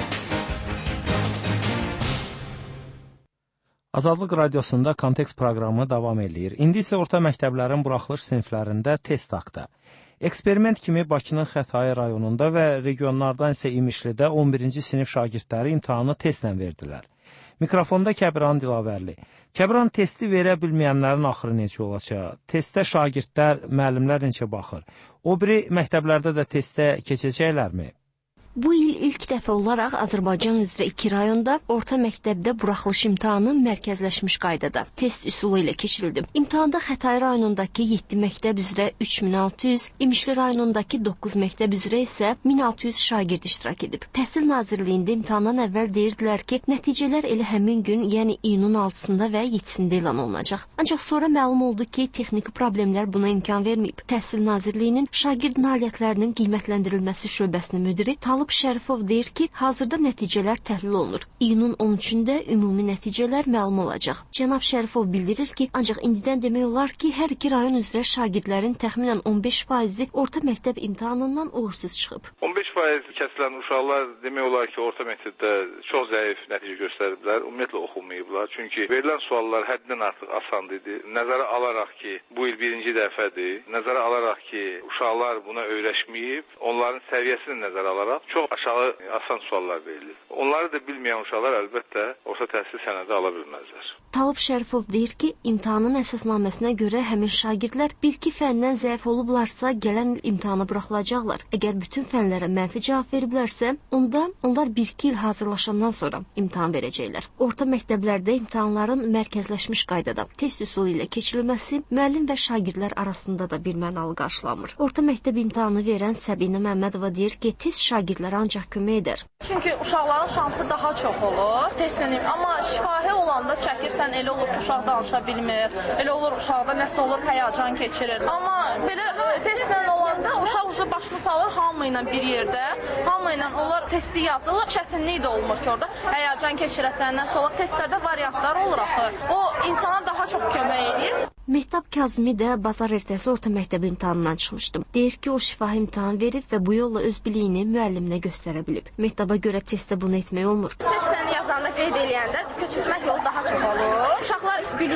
Azadlıq Radiosunda Kontekst proqramı davam edir. İndi isə orta məktəblərin buraxılış siniflərində test haqqında. Eksperiment kimi Bakının Xətai rayonunda və regionlardan isə İmişlidə on birinci sinif şagirdləri imtahanı testlə verdilər. Mikrofonda Kəbran Dilavərli. Kəbran, testi verə bilməyənlərin axırı necə olacaq? Testdə şagirdlər, müəllimlər necə baxır? O biri məktəblərdə də testdə keçəcəklərmi? Bu il ilk dəfə olaraq Azərbaycan üzrə iki rayonda orta məktəbdə buraxılış imtahanı mərkəzləşmiş qaydada test üsulu ilə keçirildi. İmtahanda Xətai rayonundakı yeddi məktəb üzrə üç min altı yüz, İmişli rayonundakı doqquz məktəb üzrə isə min altı yüz şagird iştirak edib. Təhsil Nazirliyində imtahandan əvvəl deyirdilər ki, nəticələr elə həmin gün, yəni iyunun altısında və yeddisində elan olunacaq. Ancaq sonra məlum oldu ki, texniki problemlər buna imkan verməyib. Təhsil Nazirliyinin şagird nailiyyətlərinin qiymətləndirilməsi şöbəsinin müdiri Talib Şərifov deyir ki, hazırda nəticələr təhlil olunur. İyunun on üçündə ümumi nəticələr məlum olacaq. Cənab Şərifov bildirir ki, ancaq indidən demək olar ki, hər iki rayon üzrə şagirdlərin təxminən on beş faizi orta məktəb imtahanından uğursuz çıxıb. on beş faiz kəsilən uşaqlar demək olar ki, orta məktəbdə çox zəif nəticə göstəriblər, ümumiyyətlə oxumayıblar. Çünki verilən suallar həddindən artıq asan idi. Nəzərə alaraq ki, bu il birinci dəfədir, nəzərə alaraq ki, uşaqlar buna öyrəşməyib, onların səviyyəsini nəzərə alaraq çox aşağı asan suallar verilir. Onları da bilməyən uşaqlar əlbəttə orta təhsil sənədi ala bilməzlər. Talib Şərifov deyir ki, imtahanın əsasnaməsinə görə həmin şagirdlər bir-iki fəndən zəif olublarsa, gələn il imtahana buraxılacaqlar. Əgər bütün fənlərə mənfi cavab veriblərsə, onda onlar bir-iki il hazırlaşandan sonra imtahan verəcəklər. Orta məktəblərdə imtahanların mərkəzləşmiş qaydada test üsulu ilə keçirilməsi müəllim və şagirdlər arasında da bir mənalı qarşılanmır. Orta məktəb imtahanı verən Səbinə Məmmədova deyir ki, test şagirdlərə ancaq kömək edər. Çünki uşaqların şansı daha çox olur. Testlənim, amma şifahi olanda çəkirsən, elə olur ki, uşaq danışa bilmir. Elə olur uşaqda nəsə olur, həyəcan keçirir. Amma belə testlə olanda uşaq ucu başını salır hamı ilə bir yerdə. Hamı ilə onlar testi yazılır. Çətinlik də olmur ki, orada həyəcan keçirəsən, nəsə olur. Testlərdə variantlar olur axı. O insana daha çox kömək edir. Mehtap Kazmi də bazar ertəsi orta məktəb imtahanından çıxmışdı. Deyir ki, o şifahi imtahan verib və bu yolla öz biliyini müəlliminə göstərə bilib. Mehtaba görə testdə bunu etmək olmur. Testdən yazanda qeyd eləyəndə köçürmək yolu daha çox olur. Uşaqlar biliklərini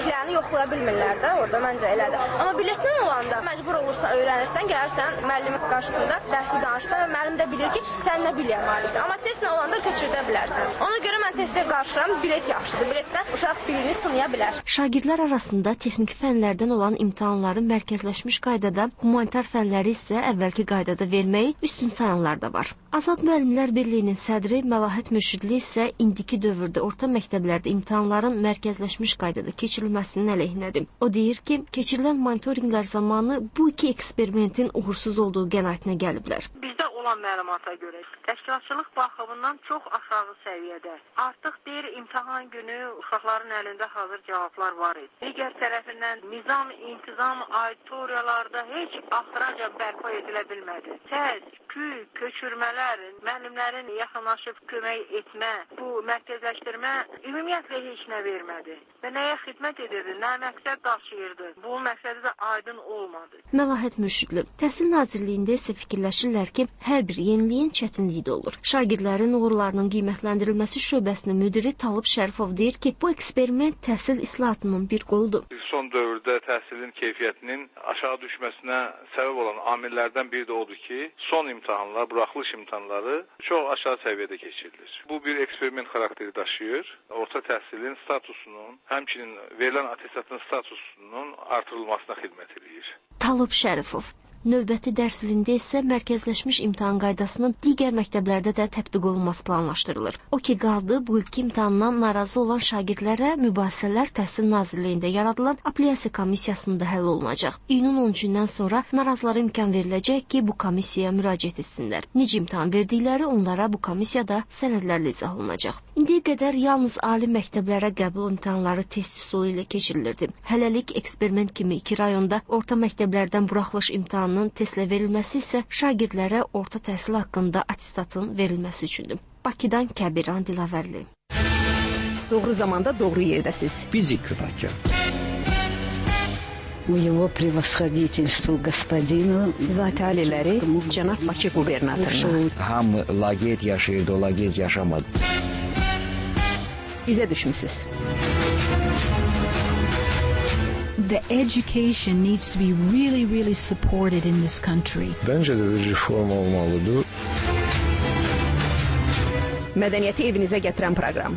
oxuya bilmirlər də, orada məncə elədir. Amma biletlə olanda məcbur olursan, öyrənirsən, gələrsən müəllimin qarşısında dərsi danışsan və müəllim də bilir ki, sən nə biliyə maliksən. Amma testlə olanda köçürdə bilərsən. Ona görə mən testə qarşıram, bilet yaxşıdır. Biletdən uşaq birini sınaya bilər. Şagirdlər arasında texniki fənlərdən olan imtahanları mərkəzləşmiş qaydada, humanitar fənləri isə əvvəlki qaydada verməyi üstün sayanlar da var. Azad Müəllimlər Birliyinin sədri Məlahət Mürşidli isə indiki dövrdə orta məktəblərdə imtahanların mərkəzləşmiş qaydada keçirilməsinin əleyhinədir. O deyir ki, keçirilən monitorinqlər zamanı bu iki eksperimentin uğursuz olduğu qənaətinə gəliblər. Bizdə olan məlumata görə təşkilatçılıq baxımından çox aşağı səviyyədə. Artıq deyir imtahan günü uşaqların əlində hazır cavablar var idi. Digər tərəfindən nizam, intizam auditoriyalarda heç axıraca bərpa edilə bilmədi. Səs, küy, köçürmələr, müəllimlərin yaxınlaşıb kömək etmə, bu mərkəzləşdirmə ümumiyyətlə heç nə vermədi. Və nəyə xidmət edirdi, nə məqsəd daşıyırdı. Bu məqsədi də aydın olmadı. Məlahət Mürşidli, Təhsil Nazirliyində isə fikirləşirlər ki, hər bir yeniliyin çətinliyi də olur. Şagirdlərin uğurlarının qiymətləndirilməsi şöbəsinin müdiri Talib Şərifov deyir ki, bu eksperiment təhsil islahatının bir qoludur. Son dövrdə təhsilin keyfiyyətinin aşağı düşməsinə səbəb olan amillərdən biri də odur ki, son imtahanlar, buraxılış imtahanları çox aşağı səviyyədə keçirilir. Bu bir eksperiment xarakteri daşıyır. Orta təhsilin statusunun, həmçinin verilən attestatın statusunun artırılmasına xidmət edir. Talib Şərifov növbəti dərs ilində isə mərkəzləşmiş imtahan qaydasının digər məktəblərdə də tətbiq olunması planlaşdırılır. O ki qaldı, bu ilki imtahandan narazı olan şagirdlərə mübahisələr Təhsil Nazirliyində yaradılan apellyasiya komissiyasında həll olunacaq. İyunun on üçündən sonra narazılara imkan veriləcək ki, bu komissiyaya müraciət etsinlər. Necə imtahan verdikləri onlara bu komissiyada sənədlərlə izah olunacaq. İndiyə qədər yalnız ali məktəblərə qəbul imtahanları test üsulu ilə keçirilirdi. Hələlik eksperiment kimi iki rayonda orta məktəblərdən buraxılış imtahanı testlə verilməsi isə şagirdlərə orta təhsil haqqında attestatın verilməsi üçündür. Bakıdan Kəbiran Dilavərli. Doğru zamanda doğru yerdəsiz. Fizik rakam. Его превосходительству господину Zati aliləri cənab Bakı qubernatoruna. Hamı laqeyd yaşayırdı, o laqeyd yaşamadı. İzə düşmüsüz. The education needs to be really, really supported in this country. Bence de bir reform olmalıdır. Mədəniyyəti evinizə gətirən proqram.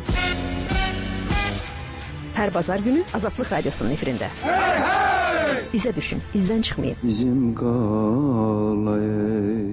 Hər bazar günü Azadlıq Radiosunun efirində. Hey, hey! İzə düşün, izdən çıxmayın. Bizim qalay.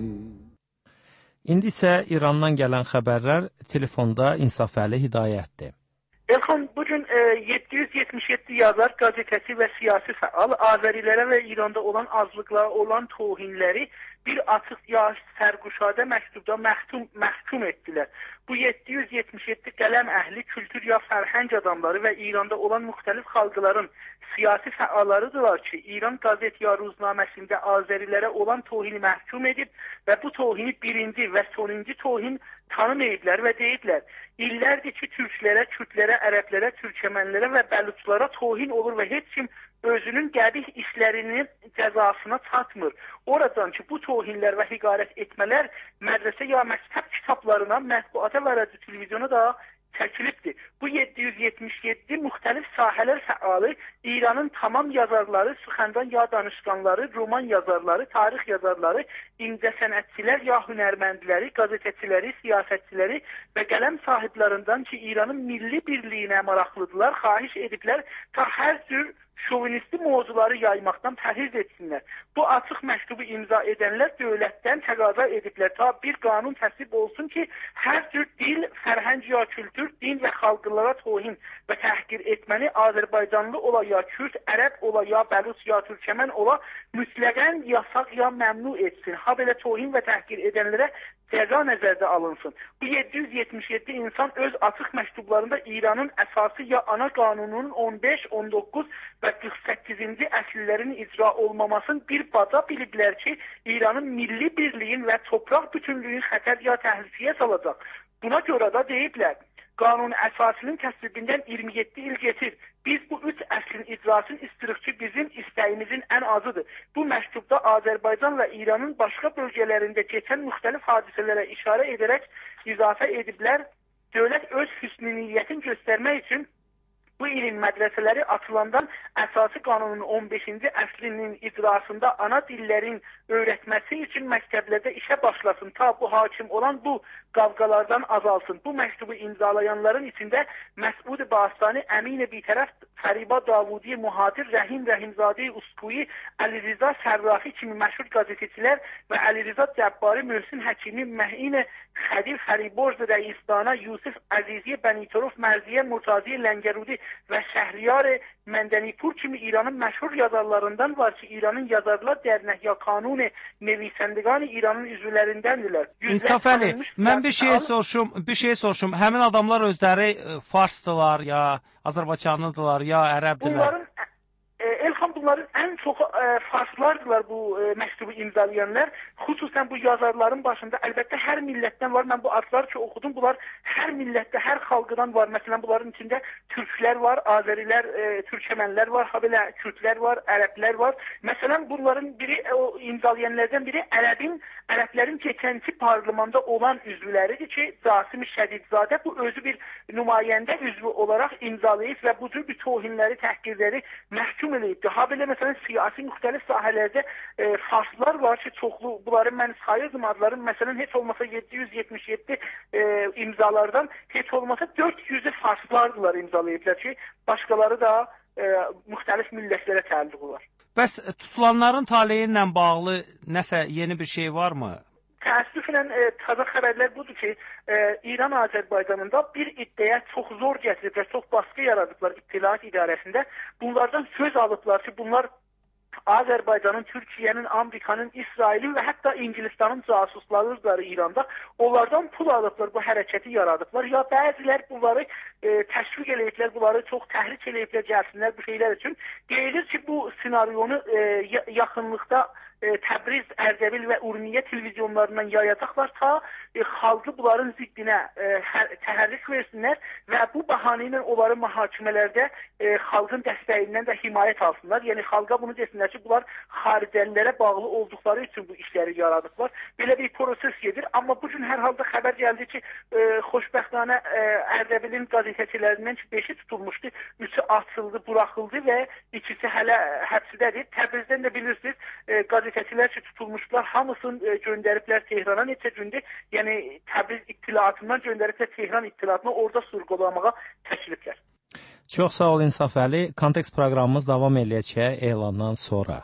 İndi isə İrandan gələn xəbərlər telefonda İnsafəli Hidayətdir. Elxan, bugün e, yeddi yüz yetmiş yeddi yazar gazetəsi və siyasi fəal Azərilərə və İranda olan azlıqlara olan tohinləri bir açıq ya sərquşadə məktubda məhkum, məhkum etdilər. Bu yeddi yüz yetmiş yeddi qələm əhli, kültür ya fərhəng adamları və İranda olan müxtəlif xalqların siyasi fəallarıdırlar ki, İran qazet ya ruznaməsində Azərilərə olan tohini məhkum edib və bu tohini birinci və sonuncu tohin tanımayıblar və deyiblər. İllərdir ki, türklərə, kürdlərə, ərəblərə, türkəmənlərə və bəluçlara tohin olur və heç kim özünün qəbih işlərinin cəzasına çatmır. Oradan ki, bu tohinlər və hiqarət etmələr mədrəsə ya məktəb kitablarına, mətbuata və radio televizyona da çəkilibdir. Bu yeddi yüz yetmiş yeddi müxtəlif sahələr fəalı İranın tamam yazarları, sıxəndan ya danışqanları, roman yazarları, tarix yazarları, incə sənətçilər ya hünərməndiləri, qazetəçiləri, siyasətçiləri və qələm sahiblərindən ki, İranın milli birliyinə maraqlıdırlar, xahiş ediblər ta hər cür şovinisti mövzuları yaymaqdan pərhiz etsinlər. Bu açıq məktubu imza edənlər dövlətdən təqaza ediblər ta bir qanun təsvib olsun ki, hər cür dil, fərhəng ya kültür, din və xalqlara tohin və təhqir etməni Azərbaycanlı ola ya Kürd, ərəb ola ya bəluç ya türkəmən ola mütləqən yasaq ya məmnu etsin. Ha belə tohin və təhqir edənlərə cəza nəzərdə alınsın. Bu yeddi yüz yetmiş yeddi insan öz açıq məktublarında İranın əsası ya ana qanununun on beş, on doqquz və qırx səkkizinci əsillərin icra olmamasını bir baca biliblər ki, İranın milli birliyin və torpaq bütünlüyün xətər ya təhlükəyə salacaq. Buna görə də deyiblər, qanun əsasının təsdiqindən iyirmi yeddi il keçir. Biz bu üç əslin icrasını istirik ki, bizim istəyimizin ən azıdır. Bu məktubda Azərbaycan və İranın başqa bölgələrində keçən müxtəlif hadisələrə işarə edərək izafə ediblər. Dövlət öz hüsnü niyyətini göstərmək üçün bu ilin mədrəsələri açılandan Əsası qanunun on beşinci əslinin icrasında ana dillərin öyrətməsi üçün məktəblərdə işə başlasın. Ta bu hakim olan bu qavqalardan azalsın. Bu məktubu imzalayanların içində Məsud Bastani, Əmin Bitərəf, Fəriba Davudi, Muhadir, Rəhim Rəhimzadi, Uskuyi, Əli Rıza Sərrafi kimi məşhur qəzetçilər və Əli Rıza Cəbbari, Möhsin Həkimi, Məhin Xədil, Fəriborz Rəisdana, Yusuf Əzizi, Bənitorov, Mərziyə, Murtazi, Ləngərudi və Şəhriyar Məndənipur kimi İranın məşhur yazarlarından var ki, İranın Yazarlar Dərnək ya Kanun Nevisəndəqani İranın üzvlərindəndirlər. İnsaf Əli, mən bir şey soruşum, bir şey soruşum. Həmin adamlar özləri farsdılar ya Azərbaycanlıdılar ya ərəbdilər? Bunların elhamdülillah ən çox e, farslardılar bu e, məktubu imzalayanlar. Xüsusən bu yazarların başında əlbəttə hər millətdən var. Mən bu adlar ki oxudum. Bunlar hər millətdə, hər xalqdan var. Məsələn, bunların içində türklər var, azərilər, e, türkəmənlər var, habelə kürdlər var, ərəblər var. Məsələn, bunların biri o imzalayanlardan biri ərəbin, ərəblərin keçənki parlamentdə olan üzvləridir ki, Casim Şədidzadə bu özü bir nümayəndə üzvü olaraq imzalayıb və bu cür bir tohinləri, təhqirləri məhkum edibdir. Habelə məsələn siyasi müxtəlif sahələrdə e, farslar var ki, çoxlu, bunları mən sayırdım adların, məsələn heç olmasa yeddi yüz yetmiş yeddi e, imzalardan heç olmasa dörd yüzü farslardılar imzalayıblar ki, başqaları da e, müxtəlif millətlərə təalluq olar. Bəs tutulanların taleyi ilə bağlı nəsə yeni bir şey varmı? Təəssüflə e, taza xəbərlər budur ki, e, İran Azərbaycanında bir iddiaya çox zor gətiriblər, çox baskı yaradıblar İttilaat İdarəsində. Bunlardan söz alıblar ki, bunlar Azərbaycanın, Türkiyənin, Amerikanın, İsrailin və hətta İngilistanın casuslarıdırlar İranda. Onlardan pul alıblar, bu hərəkəti yaradıblar. Ya bəzilər bunları e, təşviq eləyiblər, bunları çox təhrik eləyiblər, gəlsinlər bu şeylər üçün. Deyilir ki, bu senaryonu e, yaxınlıqda e, Təbriz, Ərdəbil və Urmiyə televizyonlarından yayacaqlar ta e, xalqı bunların ziddinə e, hər, təhərrik versinlər və bu bəhanə ilə onları mühakimələrdə e, xalqın dəstəyindən də himayət alsınlar. Yəni xalqa bunu desinlər ki, bunlar xaricəlilərə bağlı olduqları üçün bu işləri yaradıblar. Belə bir proses gedir. Amma bugün hər halda xəbər gəldi ki, e, xoşbəxtانه e, Ərdəbilin qəzetçilərindən ki, beşi tutulmuşdu, üçü açıldı, buraxıldı və ikisi hələ həbsdədir. Təbrizdən də bilirsiniz, e, qəzetçilər ki, tutulmuşlar, hamısını e, göndəriblər Tehrana neçə gündür. Yəni Təbriz ittilaatından göndəriblər Tehran ittilaatına, orada surqolamağa təkliflər. Çox sağ ol İnsaf Əli. Kontekst proqramımız davam eləyəcək elandan sonra.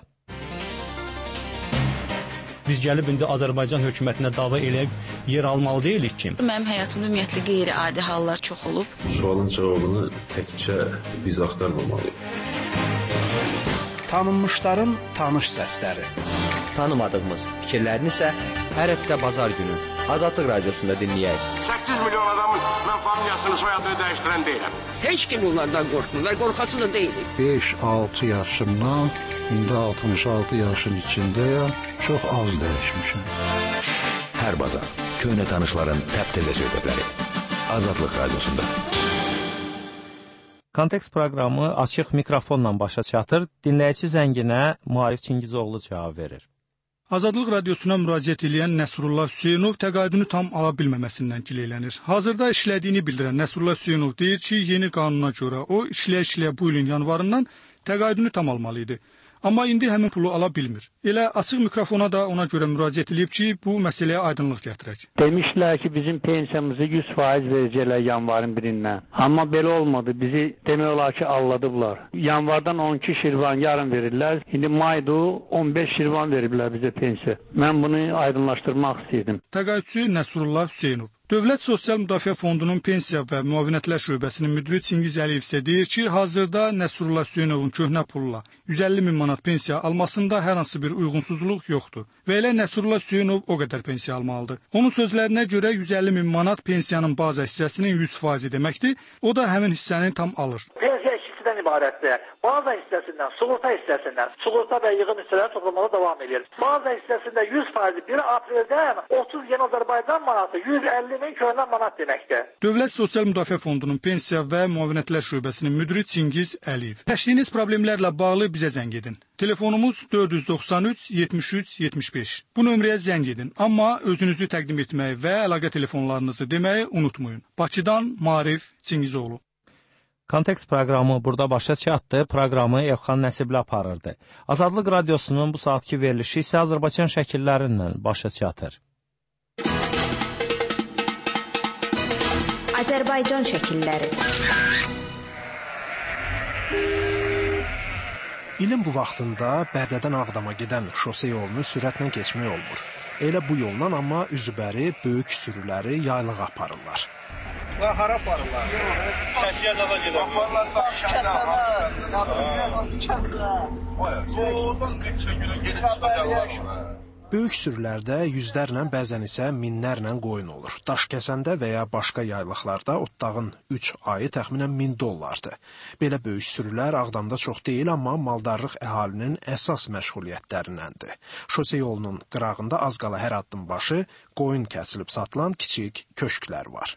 Biz gəlib indi Azərbaycan hökumətinə dava eləyib yer almalı deyilik ki. Mənim həyatımda ümumiyyətlə qeyri-adi hallar çox olub. Sualın cavabını təkcə biz axtarmamalıyıq. Tanınmışların tanış səsləri. Tanımadığımız fikirlərini isə hər həftə bazar günü Azadlıq Radiosunda dinləyək. səkkiz milyon adamın mən familiyasını, soyadını dəyişdirən deyiləm. Heç kim onlardan qorxmur, qorxası da deyilik. beş altı yaşımdan indi altmış altı yaşın içindəyəm, çox az dəyişmişəm. Hər bazar köhnə tanışların təptəzə söhbətləri Azadlıq Radiosunda. Kontekst proqramı açıq mikrofonla başa çatır. Dinləyici zənginə Maarif Çingizoğlu cavab verir. Azadlıq Radiosuna müraciət edən Nəsrullah Hüseynov təqaüdünü tam ala bilməməsindən gileylənir. Hazırda işlədiyini bildirən Nəsrullah Hüseynov deyir ki, yeni qanuna görə o işləyə-işləyə bu ilin yanvarından təqaüdünü tam almalı idi. Amma indi həmin pulu ala bilmir. Elə açıq mikrofona da ona görə müraciət edib ki, bu məsələyə aydınlıq gətirək. Demişlər ki, bizim pensiyamızı yüz faiz verəcəklər yanvarın birindən. Amma belə olmadı. Bizi demək olar ki, alladıblar. Yanvardan on iki şirvan yarın verirlər. İndi mayda on beş şirvan veriblər bizə pensiya. Mən bunu aydınlaşdırmaq istəyirdim. Təqaüdçü Nəsrullah Hüseynov. Dövlət Sosial Müdafiə Fondunun pensiya və müavinətlər şöbəsinin müdiri Çingiz Əliyev isə deyir ki, hazırda Nəsrullah Hüseynovun köhnə pulla yüz əlli min manat pensiya almasında hər hansı bir uyğunsuzluq yoxdur. Və elə Nəsrullah Hüseynov o qədər pensiya almalıdır. Onun sözlərinə görə yüz əlli min manat pensiyanın baza hissəsinin yüz faizi deməkdir. O da həmin hissəni tam alır. Pensiya ikisindən ibarətdir. Baza hissəsindən, sığorta hissəsindən, sığorta və yığım hissələri toplamaya davam edir. Baza hissəsində yüz faizi bir apreldən otuz yeni Azərbaycan manatı yüz əlli min köhnə manat deməkdir. Dövlət Sosial Müdafiə Fondunun pensiya və müavinətlər şöbəsinin müdiri Çingiz Əliyev. Təşkiliniz problemlərlə bağlı bizə zəng edin. Telefonumuz dörd yüz doxsan üç yetmiş üç yetmiş beş. Bu nömrəyə zəng edin, amma özünüzü təqdim etməyi və əlaqə telefonlarınızı deməyi unutmayın. Bakıdan Maarif Çingizoğlu. Kontekst proqramı burada başa çatdı. Proqramı Elxan Nəsibli aparırdı. Azadlıq Radiosunun bu saatki verilişi isə Azərbaycan şəkillərindən başa çatır. Azərbaycan şəkilləri. İlin bu vaxtında Bərdədən Ağdama gedən şose yolunu sürətlə keçmək olmur. Elə bu yolla amma üzübəri böyük sürüləri yaylığa aparırlar. Və hara aparırlar? Şəkiyə zada gedir. Kəsənə. Yoldan neçə günə gedib çıxacaqlar. Böyük sürülərdə yüzlərlə, bəzən isə minlərlə qoyun olur. Daş kəsəndə və ya başqa yaylıqlarda otdağın üç ayı təxminən min dollardır. Belə böyük sürülər Ağdamda çox deyil, amma maldarlıq əhalinin əsas məşğuliyyətlərindəndir. Şose yolunun qırağında az qala hər addım başı qoyun kəsilib satılan kiçik köşklər var.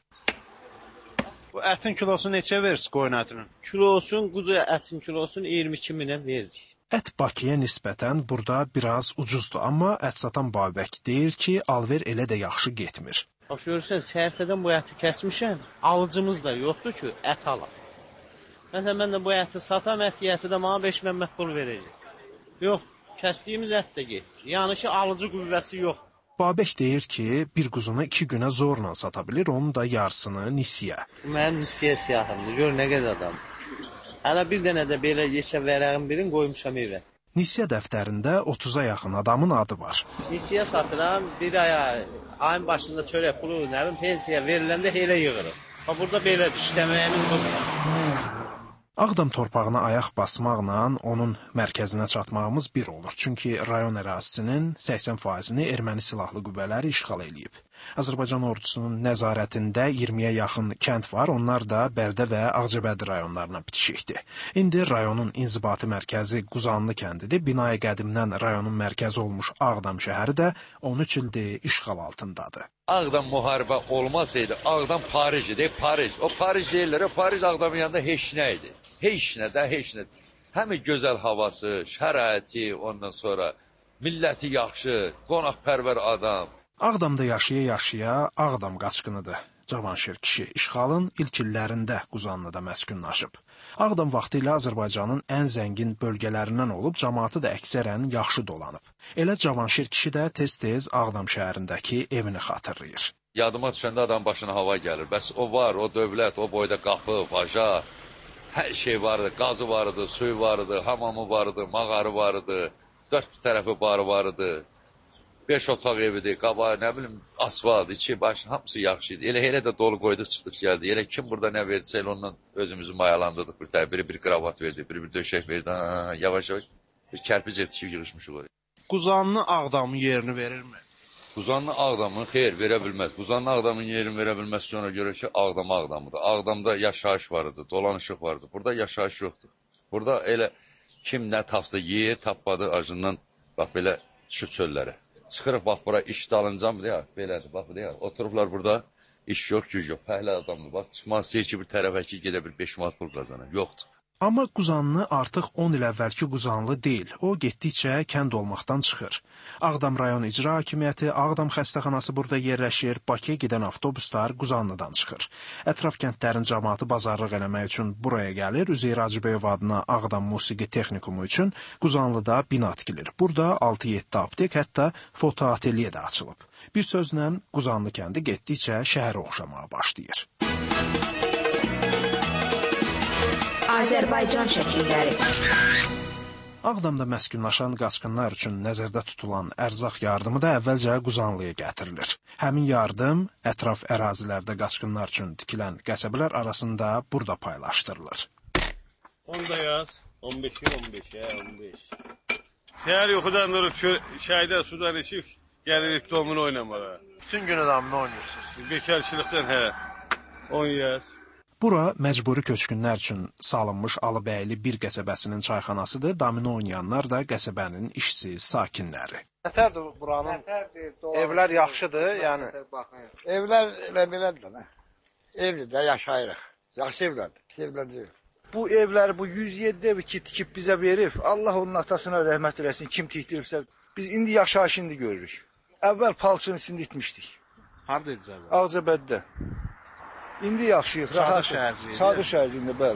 Bu ətin kilosu neçə verir qoyun ətinin? Kilosun, quzu ətin kilosun iyirmi iki minə veririk. Ət Bakıya nisbətən burada biraz ucuzdur, amma ət satan Babək deyir ki, alver elə də yaxşı getmir. Bax, görürsən, səhərtədən bu əti kəsmişəm, alıcımız da yoxdur ki, ət alaq. Məsələn, mən də bu əti satam, ət yiyəsi də mənə beş min pul verəcək. Yox, kəsdiyimiz ət də getmir. Yəni ki, alıcı qüvvəsi yox. Babək deyir ki, bir quzunu iki günə zorla sata bilir, onun da yarısını nisiyə. Mənim nisiyə siyahımdır, gör nə qədər adam. Hələ bir dənə də belə yeşə vərəğin birini qoymuşam evə. Nisiyə dəftərində otuza yaxın adamın adı var. Nisiyə satıram, bir aya ayın başında çörək pulu, nə bilim, pensiya veriləndə elə yığırıq. Bax, burada belə işləməyimiz budur. Ağdam torpağına ayaq basmaqla onun mərkəzinə çatmağımız bir olur. Çünki rayon ərazisinin səksən faizini erməni silahlı qüvvələri işğal eləyib. Azərbaycan ordusunun nəzarətində iyirmiyə yaxın kənd var, onlar da Bərdə və Ağcabədi rayonlarına bitişikdir. İndi rayonun inzibati mərkəzi Quzanlı kəndidir. Binayı qədimdən rayonun mərkəzi olmuş Ağdam şəhəri də on üç ildir işğal altındadır. Ağdam müharibə olmasaydı, Ağdam Paris idi, Paris. O Paris deyirlər, o Paris Ağdamın yanında heç nə idi. Heç nə də, heç nə. Həmin gözəl havası, şəraiti, ondan sonra milləti yaxşı, qonaqpərvər adam. Ağdamda yaşaya-yaşaya Ağdam qaçqınıdır. Cavanşir kişi işğalın ilk illərində Quzanlıda məskunlaşıb. Ağdam vaxtilə Azərbaycanın ən zəngin bölgələrindən olub, cəmaatı da əksərən yaxşı dolanıb. Elə Cavanşir kişi də tez-tez Ağdam şəhərindəki evini xatırlayır. Yadıma düşəndə adam başına hava gəlir. Bəs o var, o dövlət, o boyda qapı, vaja, hər şey vardı. Qazı vardı, suyu vardı, hamamı vardı, mağarı vardı, dörd tərəfi barı vardı. Beş otaq evidir, qabağı, nə bilim, asfalt, içi, başı, hamısı yaxşı idi. Elə elə də dolu qoyduq, çıxdıq, gəldi. Elə kim burada nə verdisə, elə ondan özümüzü mayalandırdıq. Bir tər, biri bir kravat verdi, biri bir döşək verdi. Ha, yavaş-yavaş bir kərpic ev tikib yığışmışıq oraya. Quzanlı Ağdamın yerini verirmi? Quzanlı Ağdamın xeyr, verə bilməz. Quzanlı Ağdamın yerini verə bilməz ki, ona görə ki, Ağdam Ağdamıdır. Ağdamda yaşayış vardı, dolanışıq vardı. Burada yaşayış yoxdur. Burada elə kim nə tapsa yer, tapmadı, acından, bax, belə düşüb çöllərə. Çıxırıq, bax, bura iş dalıncan, deyək, belədir, bax, deyək, oturublar burada, iş yox, güc yox, pəhlə adamdır, bax, çıxmaz, istəyir ki, bir tərəfə ki, gedə bir beş manat pul qazanır, yoxdur. Amma Quzanlı artıq on il əvvəlki Quzanlı deyil, o getdikcə kənd olmaqdan çıxır. Ağdam rayon icra hakimiyyəti, Ağdam xəstəxanası burada yerləşir, Bakıya gedən avtobuslar Quzanlıdan çıxır. Ətraf kəndlərin cəmaatı bazarlıq eləmək üçün buraya gəlir, Üzeyir Hacıbəyov adına Ağdam Musiqi Texnikumu üçün Quzanlıda bina tikilir. Burada altı yeddi aptek, hətta foto ateliye də açılıb. Bir sözlə Quzanlı kəndi getdikcə şəhərə oxşamağa başlayır. Azərbaycan şəkilləri. Ağdamda məskunlaşan qaçqınlar üçün nəzərdə tutulan ərzaq yardımı da əvvəlcə Quzanlıya gətirilir. Həmin yardım ətraf ərazilərdə qaçqınlar üçün tikilən qəsəbələr arasında burada paylaşdırılır. onda yaz, on beşi on beşə, on beş. Şəhər yuxudan durub şəhərdə sudan içib, gəlirik domunu oynamağa. Bütün günü damını oynuyorsunuz. Bekarçılıqdan, hə, on yaz. Bura məcburi köçkünlər üçün salınmış Alıbəyli bir qəsəbəsinin çayxanasıdır. Domino oynayanlar da qəsəbənin işsiz sakinləri. Nətərdir buranın? Evlər yaxşıdır, yəni. Evlər elə belədir də. Evdə yaşayırıq. Yaxşı evlərdir, pis evlər deyil. Bu evləri, bu yüz yeddi evi ki, tikib bizə verib, Allah onun atasına rəhmət eləsin, kim tikdiribsə, biz indi yaşayış indi görürük. Əvvəl palçının içində itmişdik. Harada idi? Ağcabədidə. İndi yaşayıq, rahat. Sadır şəhərciyində, bəli.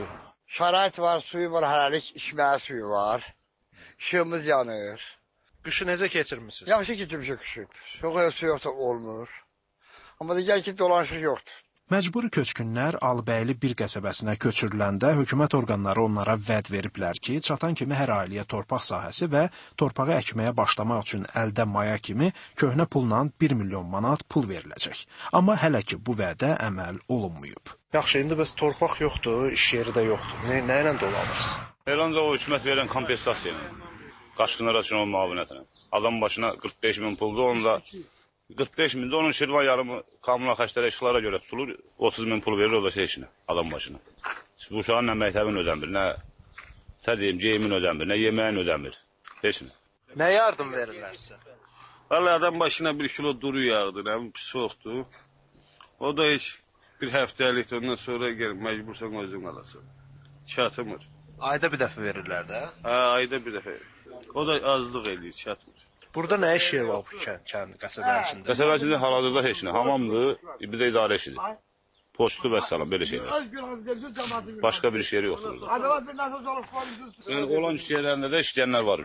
Şərait var, suyu var, hələlik içməyə suyu var. İşığımız yanır. Qışı necə keçirmisiniz? Yaxşı keçirmişik qışı. Çox elə su yoxsa olmur. Amma digər ki, dolanışıq yoxdur. Məcburi köçkünlər Alıbəyli bir qəsəbəsinə köçürüləndə hökumət orqanları onlara vəd veriblər ki, çatan kimi hər ailəyə torpaq sahəsi və torpağı əkməyə başlamaq üçün əldə maya kimi köhnə pulla bir milyon manat pul veriləcək. Amma hələ ki bu vədə əməl olunmayıb. Yaxşı, indi bəs torpaq yoxdur, iş yeri də yoxdur. Nə, nə ilə dolanırsınız? Elə ancaq o hökumət verən kompensasiya ilə. Qaçqınlar üçün o müavinətlə. Adam başına qırx beş min puldur, onda qırx beş mində onun Şirvan yarımı kommunal xərclərə, işıqlara görə tutulur, otuz min pul verir o da şey işinə, adam başına. Bu uşağın nə məktəbin ödəmir, nə sədiyim, geyimin ödəmir, nə yeməyin ödəmir, heç mi? Nə yardım verirlər sizə? Valla adam başına bir kilo duru yağdı, nə pis soğukdur. O da heç bir həftəlik, ondan sonra gel, məcbursan özün alasın. Çatmır. Ayda bir dəfə verirlər də? Hə, ayda bir dəfə. O da azlıq eləyir, çatmır. Burada nə iş yeri var bu kənd, qəsəbə içində? Qəsəbə içində hal-hazırda heç nə. Hamamdır, bir də idarə işidir. Poçtu və salam, belə şeylər. Başqa bir iş yeri yoxdur. Yəni, olan iş yerlərində də işləyənlər var.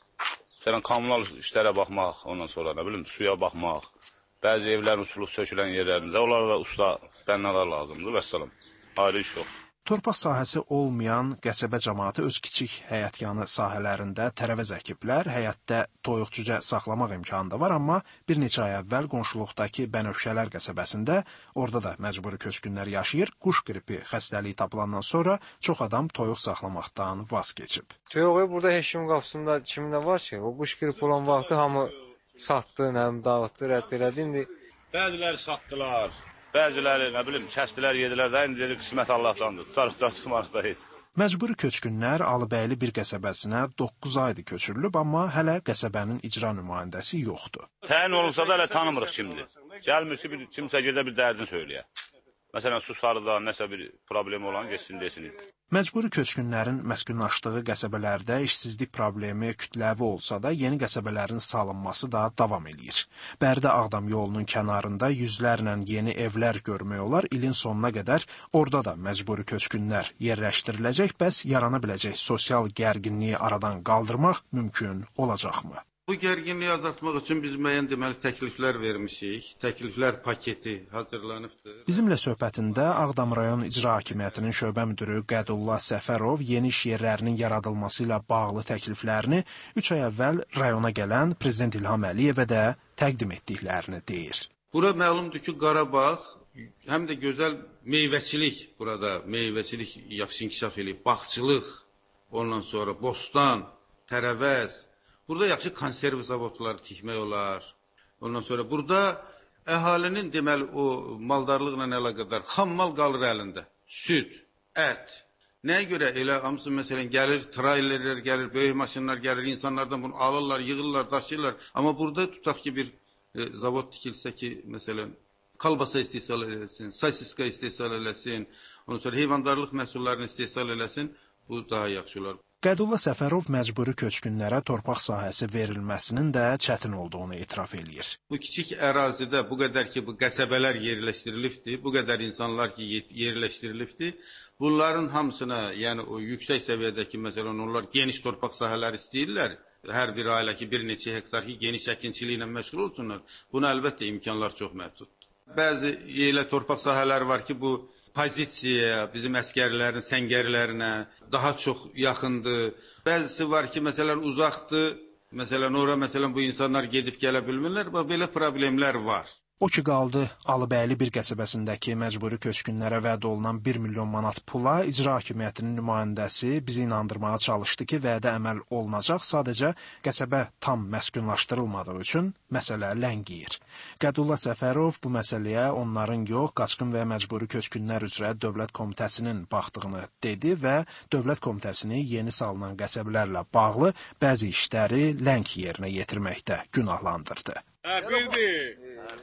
Sənə kommunal işlərə baxmaq, ondan sonra nə bilim, suya baxmaq, bəzi evlərin uçulub sökülən yerlərində, onlara da usta bənnalar lazımdır və salam. Ayrı iş yox. Torpaq sahəsi olmayan qəsəbə cəmaatı öz kiçik həyətyanı sahələrində tərəvəz əkiblər, həyətdə toyuq-cücə saxlamaq imkanı da var, amma bir neçə ay əvvəl qonşuluqdakı Bənövşələr qəsəbəsində, orada da məcburi köçkünlər yaşayır, quş qripi xəstəliyi tapılandan sonra çox adam toyuq saxlamaqdan vaz keçib. Toyuğu burada heç kimin qapısında kimdə var ki, o quş qripi olan vaxtı hamı satdı, nəm dağıtdı, rədd elədi, indi... Bəziləri satdılar. Bəziləri, nə bilim, kəsdilər, yedilər də, indi dedik, qismət Allahdandır, tutarıqdan çıxmarıq da heç. Məcburi köçkünlər Alıbəyli bir qəsəbəsinə doqquz aydır köçürülüb, amma hələ qəsəbənin icra nümayəndəsi yoxdur. Təyin olunsa da hələ tanımırıq kimdir. Gəlmir ki, bir, kimsə gedə bir dərdini söyləyə. Məsələn, su sarıda nəsə bir problem olan geçsin desin. Məcburi köçkünlərin məskunlaşdığı qəsəbələrdə işsizlik problemi kütləvi olsa da, yeni qəsəbələrin salınması da davam edir. Bərdə Ağdam yolunun kənarında yüzlərlə yeni evlər görmək olar, ilin sonuna qədər orada da məcburi köçkünlər yerləşdiriləcək, bəs yarana biləcək sosial gərginliyi aradan qaldırmaq mümkün olacaqmı? Bu gərginliyi azaltmaq üçün biz müəyyən deməli təkliflər vermişik. Təkliflər paketi hazırlanıbdır. Bizimlə söhbətində Ağdam rayon icra hakimiyyətinin şöbə müdürü Qədullah Səfərov yeni iş yerlərinin yaradılması ilə bağlı təkliflərini üç ay əvvəl rayona gələn Prezident İlham Əliyevə də təqdim etdiklərini deyir. Bura məlumdur ki, Qarabağ həm də gözəl meyvəçilik burada, meyvəçilik yaxşı inkişaf eləyib, bağçılıq, ondan sonra bostan, tərəvəz. Burada yaxşı konserv zavodları tikmək olar. Ondan sonra burada əhalinin deməli o maldarlıqla əlaqədar xam mal qalır əlində. Süd, ət. Nəyə görə elə hamısı məsələn gəlir, trailerlər gəlir, böyük maşınlar gəlir, insanlardan bunu alırlar, yığırlar, daşıyırlar. Amma burada tutaq ki bir e, zavod tikilsə ki, məsələn kalbasa istehsal eləsin, sosiska istehsal eləsin, ondan sonra heyvandarlıq məhsullarını istehsal eləsin, bu daha yaxşı olar. Qədullah Səfərov məcburi köçkünlərə torpaq sahəsi verilməsinin də çətin olduğunu etiraf eləyir. Bu kiçik ərazidə bu qədər ki, bu qəsəbələr yerləşdirilibdir, bu qədər insanlar ki, yerləşdirilibdir, bunların hamısına, yəni o yüksək səviyyədəki, məsələn, onlar geniş torpaq sahələri istəyirlər. Hər bir ailə ki, bir neçə hektar ki, geniş əkinçiliyi ilə məşğul olsunlar. Buna əlbəttə imkanlar çox məhduddur. Bəzi yerlə torpaq sahələri var ki, bu pozisiyaya, bizim əskərlərin səngərlərinə daha çox yaxındır. Bəzisi var ki, məsələn, uzaqdır. Məsələn, ora məsələn bu insanlar gedib gələ bilmirlər. Belə problemlər var. O ki qaldı Alıbəyli bir qəsəbəsindəki məcburi köçkünlərə vəd olunan bir milyon manat pula icra hakimiyyətinin nümayəndəsi bizi inandırmağa çalışdı ki, vədə əməl olunacaq, sadəcə qəsəbə tam məskunlaşdırılmadığı üçün məsələ ləngiyir. Qədullah Səfərov bu məsələyə onların yox, qaçqın və məcburi köçkünlər üzrə Dövlət Komitəsinin baxdığını dedi və Dövlət Komitəsini yeni salınan qəsəbələrlə bağlı bəzi işləri ləng yerinə yetirməkdə günahlandırdı. Hə, bildi.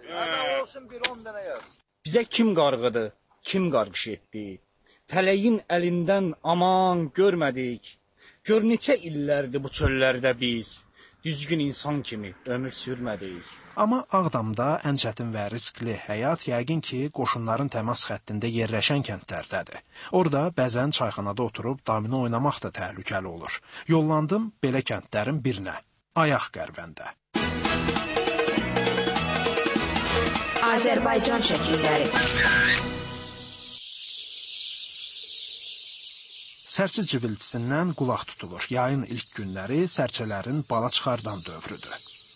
Bizə kim qarğıdı, kim qarğış etdi? Fələyin əlindən aman görmədik. Gör neçə illərdir bu çöllərdə biz. düzgün insan kimi ömür sürmədik. Amma Ağdamda ən çətin və riskli həyat yəqin ki, qoşunların təmas xəttində yerləşən kəndlərdədir. Orada bəzən çayxanada oturub domino oynamaq da təhlükəli olur. Yollandım belə kəndlərin birinə, Ayaq Qərvəndə. Azərbaycan şəkilləri. Sərçə civiltisindən qulaq tutulur. Yayın ilk günləri sərçələrin bala çıxardan dövrüdür.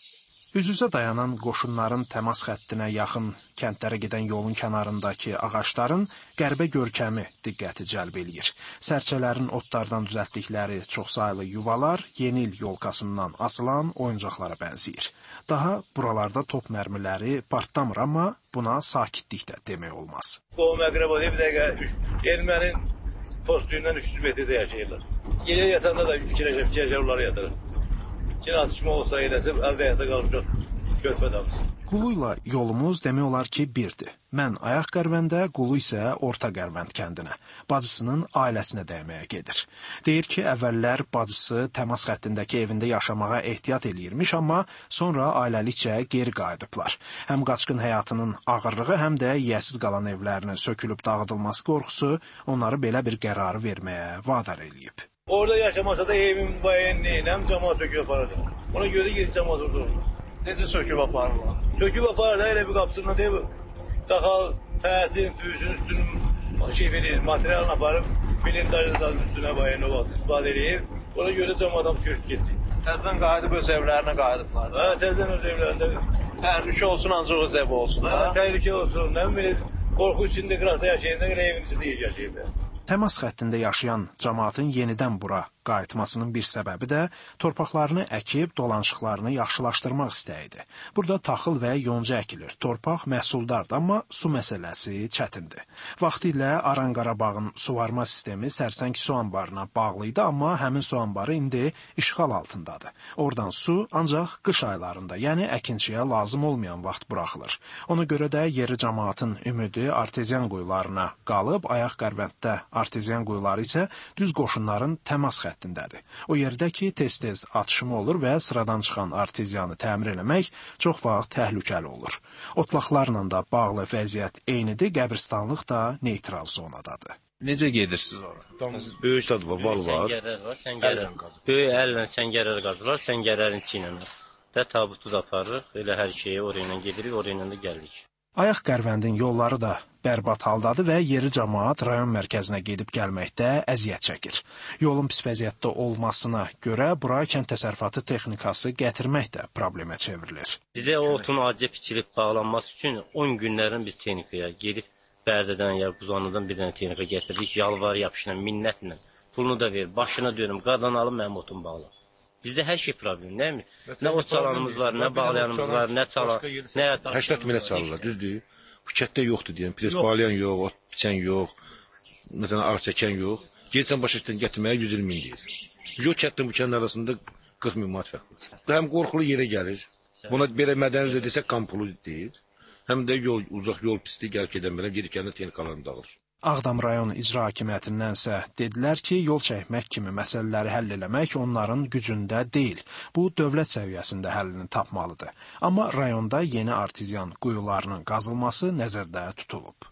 Üz-üzə dayanan qoşunların təmas xəttinə yaxın kəndlərə gedən yolun kənarındakı ağacların qəribə görkəmi diqqəti cəlb eləyir. Sərçələrin otlardan düzəltdikləri çoxsaylı yuvalar yeni il yolkasından asılan oyuncaqlara bənzəyir. Daha buralarda top mərmiləri partlamır, amma buna sakitlik də demək olmaz. Qohum əqrəba bir dəqiqə ermənin postuyundan üç yüz metrdə yaşayırlar. Gecə yatanda da fikirləşə fikirləşə onları yatırır. Yine atışma olsa eləsə, əldə həyata qalmışaq, götmədəmiz. Qulu ilə yolumuz demək olar ki, birdir. Mən Ayaq Qərvəndə, Qulu isə Orta Qərvənd kəndinə, bacısının ailəsinə dəyməyə gedir. Deyir ki, əvvəllər bacısı təmas xəttindəki evində yaşamağa ehtiyat eləyirmiş, amma sonra ailəlikcə geri qayıdıblar. Həm qaçqın həyatının ağırlığı, həm də yiyəsiz qalan evlərinin sökülüb dağıdılması qorxusu onları belə bir qərarı verməyə vadar eləyib. Orada yaşamasa da evin bayenliğine hem cemaat söküp aparırlar. Ona göre geri cemaat orada olur. Necə söküb aparırlar? Söküp aparırlar, elə bir qapısından deyib, daxal, təhsin, tüyüsün üstünün şey verir, materialını aparıb, bilindajından üstünə bayen o vaxt istifadə edib. Ona göre cemaat köşk getdi. Təzdən qayıdıb öz evlərinə qayıdıblar. Hə, təzdən öz evlərində. Təhlükə olsun, ancaq öz evi olsun. Hə, təhlükə olsun. Nə bilir, qorxu içində qıraqda yaşayanda evin içində yaşayıb. Təmas xəttində yaşayan cəmaatın yenidən bura qayıtmasının bir səbəbi də torpaqlarını əkib dolanışıqlarını yaxşılaşdırmaq istəyidir. Burada taxıl və yonca əkilir. Torpaq məhsuldardır, amma su məsələsi çətindir. Vaxtilə Aran Qarabağın suvarma sistemi Sərsəng su anbarına bağlı idi, amma həmin su anbarı indi işğal altındadır. Oradan su ancaq qış aylarında, yəni əkinçiyə lazım olmayan vaxt buraxılır. Ona görə də yerli cəmaatın ümidi arteziyan quyularına qalıb, Ayaq Qərvənddə arteziyan quyuları isə düz qoşunların təmas xəttindədir. O yerdə ki, tez-tez atışma olur və sıradan çıxan arteziyanı təmir eləmək çox vaxt təhlükəli olur. Otlaqlarla da bağlı vəziyyət eynidir, qəbirstanlıq da neytral zonadadır. Necə gedirsiniz ora? Böyük sad var, val var. Səngərər var, səngərər. Böyük əllə səngərər qazırlar, səngərərin içi ilə də tabutu da aparırıq, elə hər şeyi oraya gedirik, oraya da gəlirik. Ayaq Qərvəndin yolları da bərbad haldadır və yeri cəmaat rayon mərkəzinə gedib gəlməkdə əziyyət çəkir. Yolun pis vəziyyətdə olmasına görə bura kənd təsərrüfatı texnikası gətirmək də problemə çevrilir. Bizə o otun acı biçilib bağlanması üçün on günlərin biz texnikaya gedib Bərdədən ya Buzanlıdan bir dənə texnika gətirdik, yalvar yapışla, minnətlə. Pulunu da ver, başına dönüm, qadan alım, mənim otum bağla. Bizdə hər şey problem, nə mi? Nə ot çalanımız var, nə bağlayanımız var, nə çalan, nə... Həştət minə çalırlar, düzdür. Bu kətdə yoxdur deyən, pres bağlayan yox, ot biçən yox, məsələn, ağ çəkən yox. Gelsən başa işdən gətirməyə yüz iyirmi min deyir. Yox, kətdən bu kəndin arasında qırx min manat fərqdir. Həm qorxulu yerə gəlir, buna belə mədəni üzrə desək kampulu deyir. Həm də yol, uzaq yol pisdir, gəlib gedən belə, gedib kəndə texnikalarını dağılır. Ağdam rayon icra hakimiyyətindənsə dedilər ki, yol çəkmək kimi məsələləri həll eləmək onların gücündə deyil. Bu, dövlət səviyyəsində həllini tapmalıdır. Amma rayonda yeni arteziyan quyularının qazılması nəzərdə tutulub.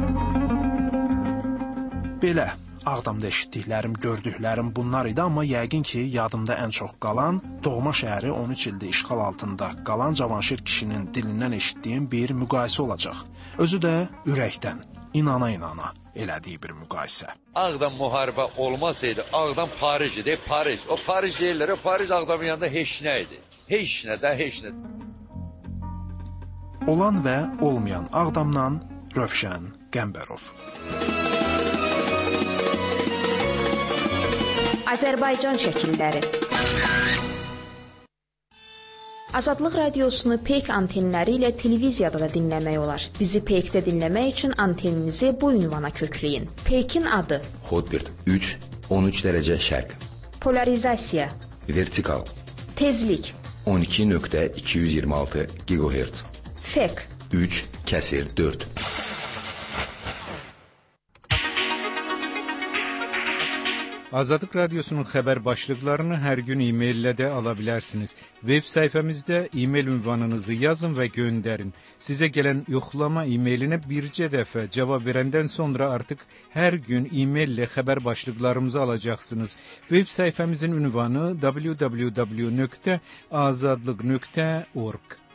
Belə, Ağdamda eşitdiklərim, gördüklərim bunlar idi, amma yəqin ki, yadımda ən çox qalan, doğma şəhəri on üç ildə işğal altında qalan Cavanşir kişinin dilindən eşitdiyim bir müqayisə olacaq. Özü də ürəkdən. İnana-inana elədiyi bir müqayisə. Ağdam müharibə olmasaydı, Ağdam Paris idi, Paris. O Paris deyirlər, o Paris Ağdamın yanında heç nə idi. Heç nə də, heç nə. Olan və olmayan Ağdamdan Rövşən Qəmbərov. Azərbaycan şəkilləri. Azadlıq radiosunu Peyk antenləri ilə televiziyada da dinləmək olar. Bizi Peykdə dinləmək üçün anteninizi bu ünvana kökləyin. Peykin adı: Hotbird üç on üç dərəcə şərq. Polarizasiya: vertikal. Tezlik: on iki nöqtə iki yüz iyirmi altı gigahertz. Fek: üç kəsir dörd. Azadlıq Radiosunun xəbər başlıqlarını hər gün e-maillə də ala bilərsiniz. Web səhifəmizdə e-mail ünvanınızı yazın və göndərin. Sizə gələn yoxlama e-mailinə bircə dəfə cavab verəndən sonra artıq hər gün e-maillə xəbər başlıqlarımızı alacaqsınız. Web səhifəmizin ünvanı w w w nöqtə azadlıq nöqtə org.